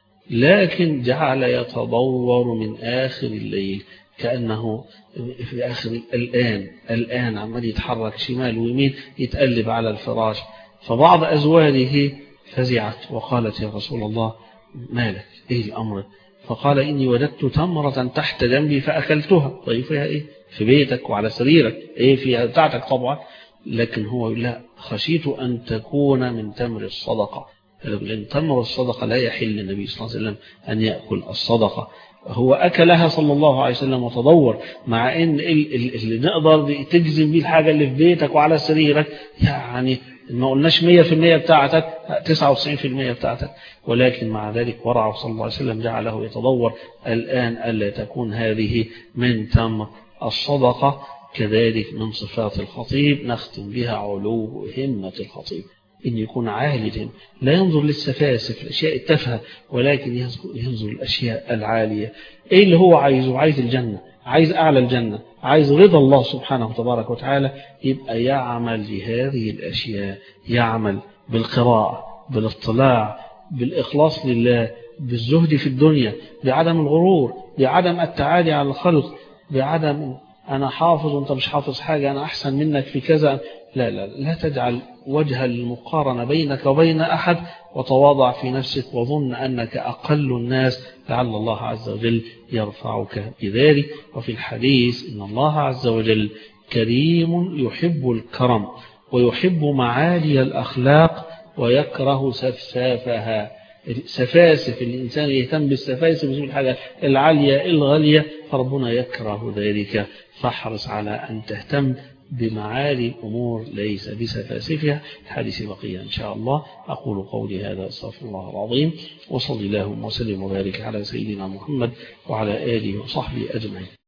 لكن جعل يتضور من آخر الليل كأنه في آخر الآن الآن عمال يتحرك شمال ويمين يتقلب على الفراش. فبعض أزواجه فزعت وقالت يا رسول الله مالك إيه الأمر؟ فقال إني وجدت تمرة تحت جنبي فأكلتها. طيب فيها إيه؟ في بيتك وعلى سريرك إيه فيها بتاعتك طبعا، لكن هو لا خشيت أن تكون من تمر الصدقة، لأن تمر الصدقة لا يحل للنبي صلى الله عليه وسلم أن يأكل الصدقة. هو أكلها صلى الله عليه وسلم وتضور، مع إن اللي نقدر تجزم بيه الحاجة اللي في بيتك وعلى سريرك يعني ما قلناش مية في المية بتاعتك تسعة وتسعين في المية بتاعتك، ولكن مع ذلك ورعه صلى الله عليه وسلم جعله يتضور الآن ألا تكون هذه من تمر الصدقة. كذلك من صفات الخطيب نختم بها علو همة الخطيب، إن يكون عالٍ لا ينظر للسفاسف الأشياء التافهة، ولكن ينظر للأشياء العالية. إيه اللي هو عايزه؟ عايز الجنة، عايز أعلى الجنة، عايز رضا الله سبحانه تبارك وتعالى. يبقى يعمل لهذه الأشياء، يعمل بالقراءة بالاطلاع بالإخلاص لله، بالزهد في الدنيا، بعدم الغرور، بعدم التعالي على الخلق، بعدم أنا حافظ وأنت مش حافظ حاجة، أنا أحسن منك في كذا. لا لا لا تجعل وجه المقارنة بينك وبين أحد، وتواضع في نفسك وظن أنك أقل الناس، لعل الله عز وجل يرفعك بذلك. وفي الحديث إن الله عز وجل كريم يحب الكرم ويحب معالي الأخلاق ويكره سفسافها. سفاسف الإنسان يهتم بالسفاسف الحاجة العالية الغالية، فربنا يكره ذلك. فاحرص على أن تهتم بمعالي الأمور ليس بسفاسفها. الحديث بقية إن شاء الله. أقول قولي هذا استغفر الله العظيم، وصلي اللهم وسلم وبارك على سيدنا محمد وعلى آله وصحبه أجمعين.